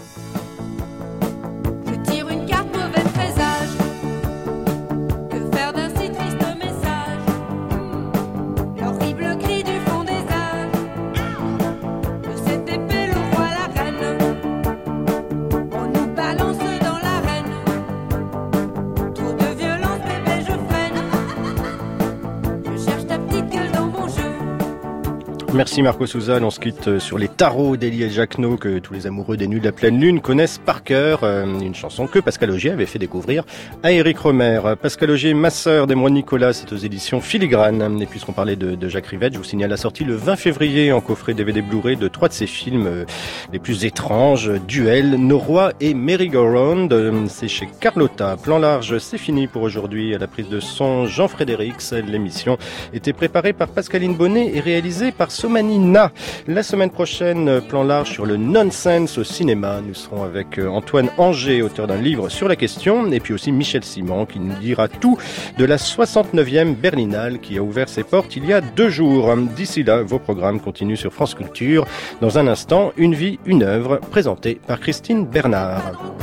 Je tire une carte mauvais présage. Que faire d'un si triste message? L'horrible cri du fond des âges. De cette épée le roi la reine. On nous balance dans l'arène. Trop de violence, bébé, je freine. Je cherche ta petite gueule dans mon jeu. Merci Marco Souza. On se quitte sur les tarots d'Élie Jacquenot que tous les amoureux des Nuits de la Pleine Lune connaissent par cœur. Une chanson que Pascal Augier avait fait découvrir à Éric Romer. Pascal Augier, Ma sœur d'Émoi Nicolas, c'est aux éditions Filigrane. Et puisqu'on parlait de, de Jacques Rivette, je vous signale la sortie le vingt février en coffret D V D Blu-ray de trois de ses films les plus étranges, Duel, Noroy et Merry-Go-Round. C'est chez Carlotta. Plan large, c'est fini pour aujourd'hui. À la prise de son, Jean Frédérix. L'émission était préparée par Pascaline Bonnet et réalisée par Somanina. La semaine prochaine, plan large sur le nonsense au cinéma. Nous serons avec Antoine Anger, auteur d'un livre sur la question, et puis aussi Michel Simon qui nous dira tout de la soixante-neuvième Berlinale qui a ouvert ses portes il y a deux jours. D'ici là, vos programmes continuent sur France Culture. Dans un instant, Une vie, une œuvre, présentée par Christine Bernard.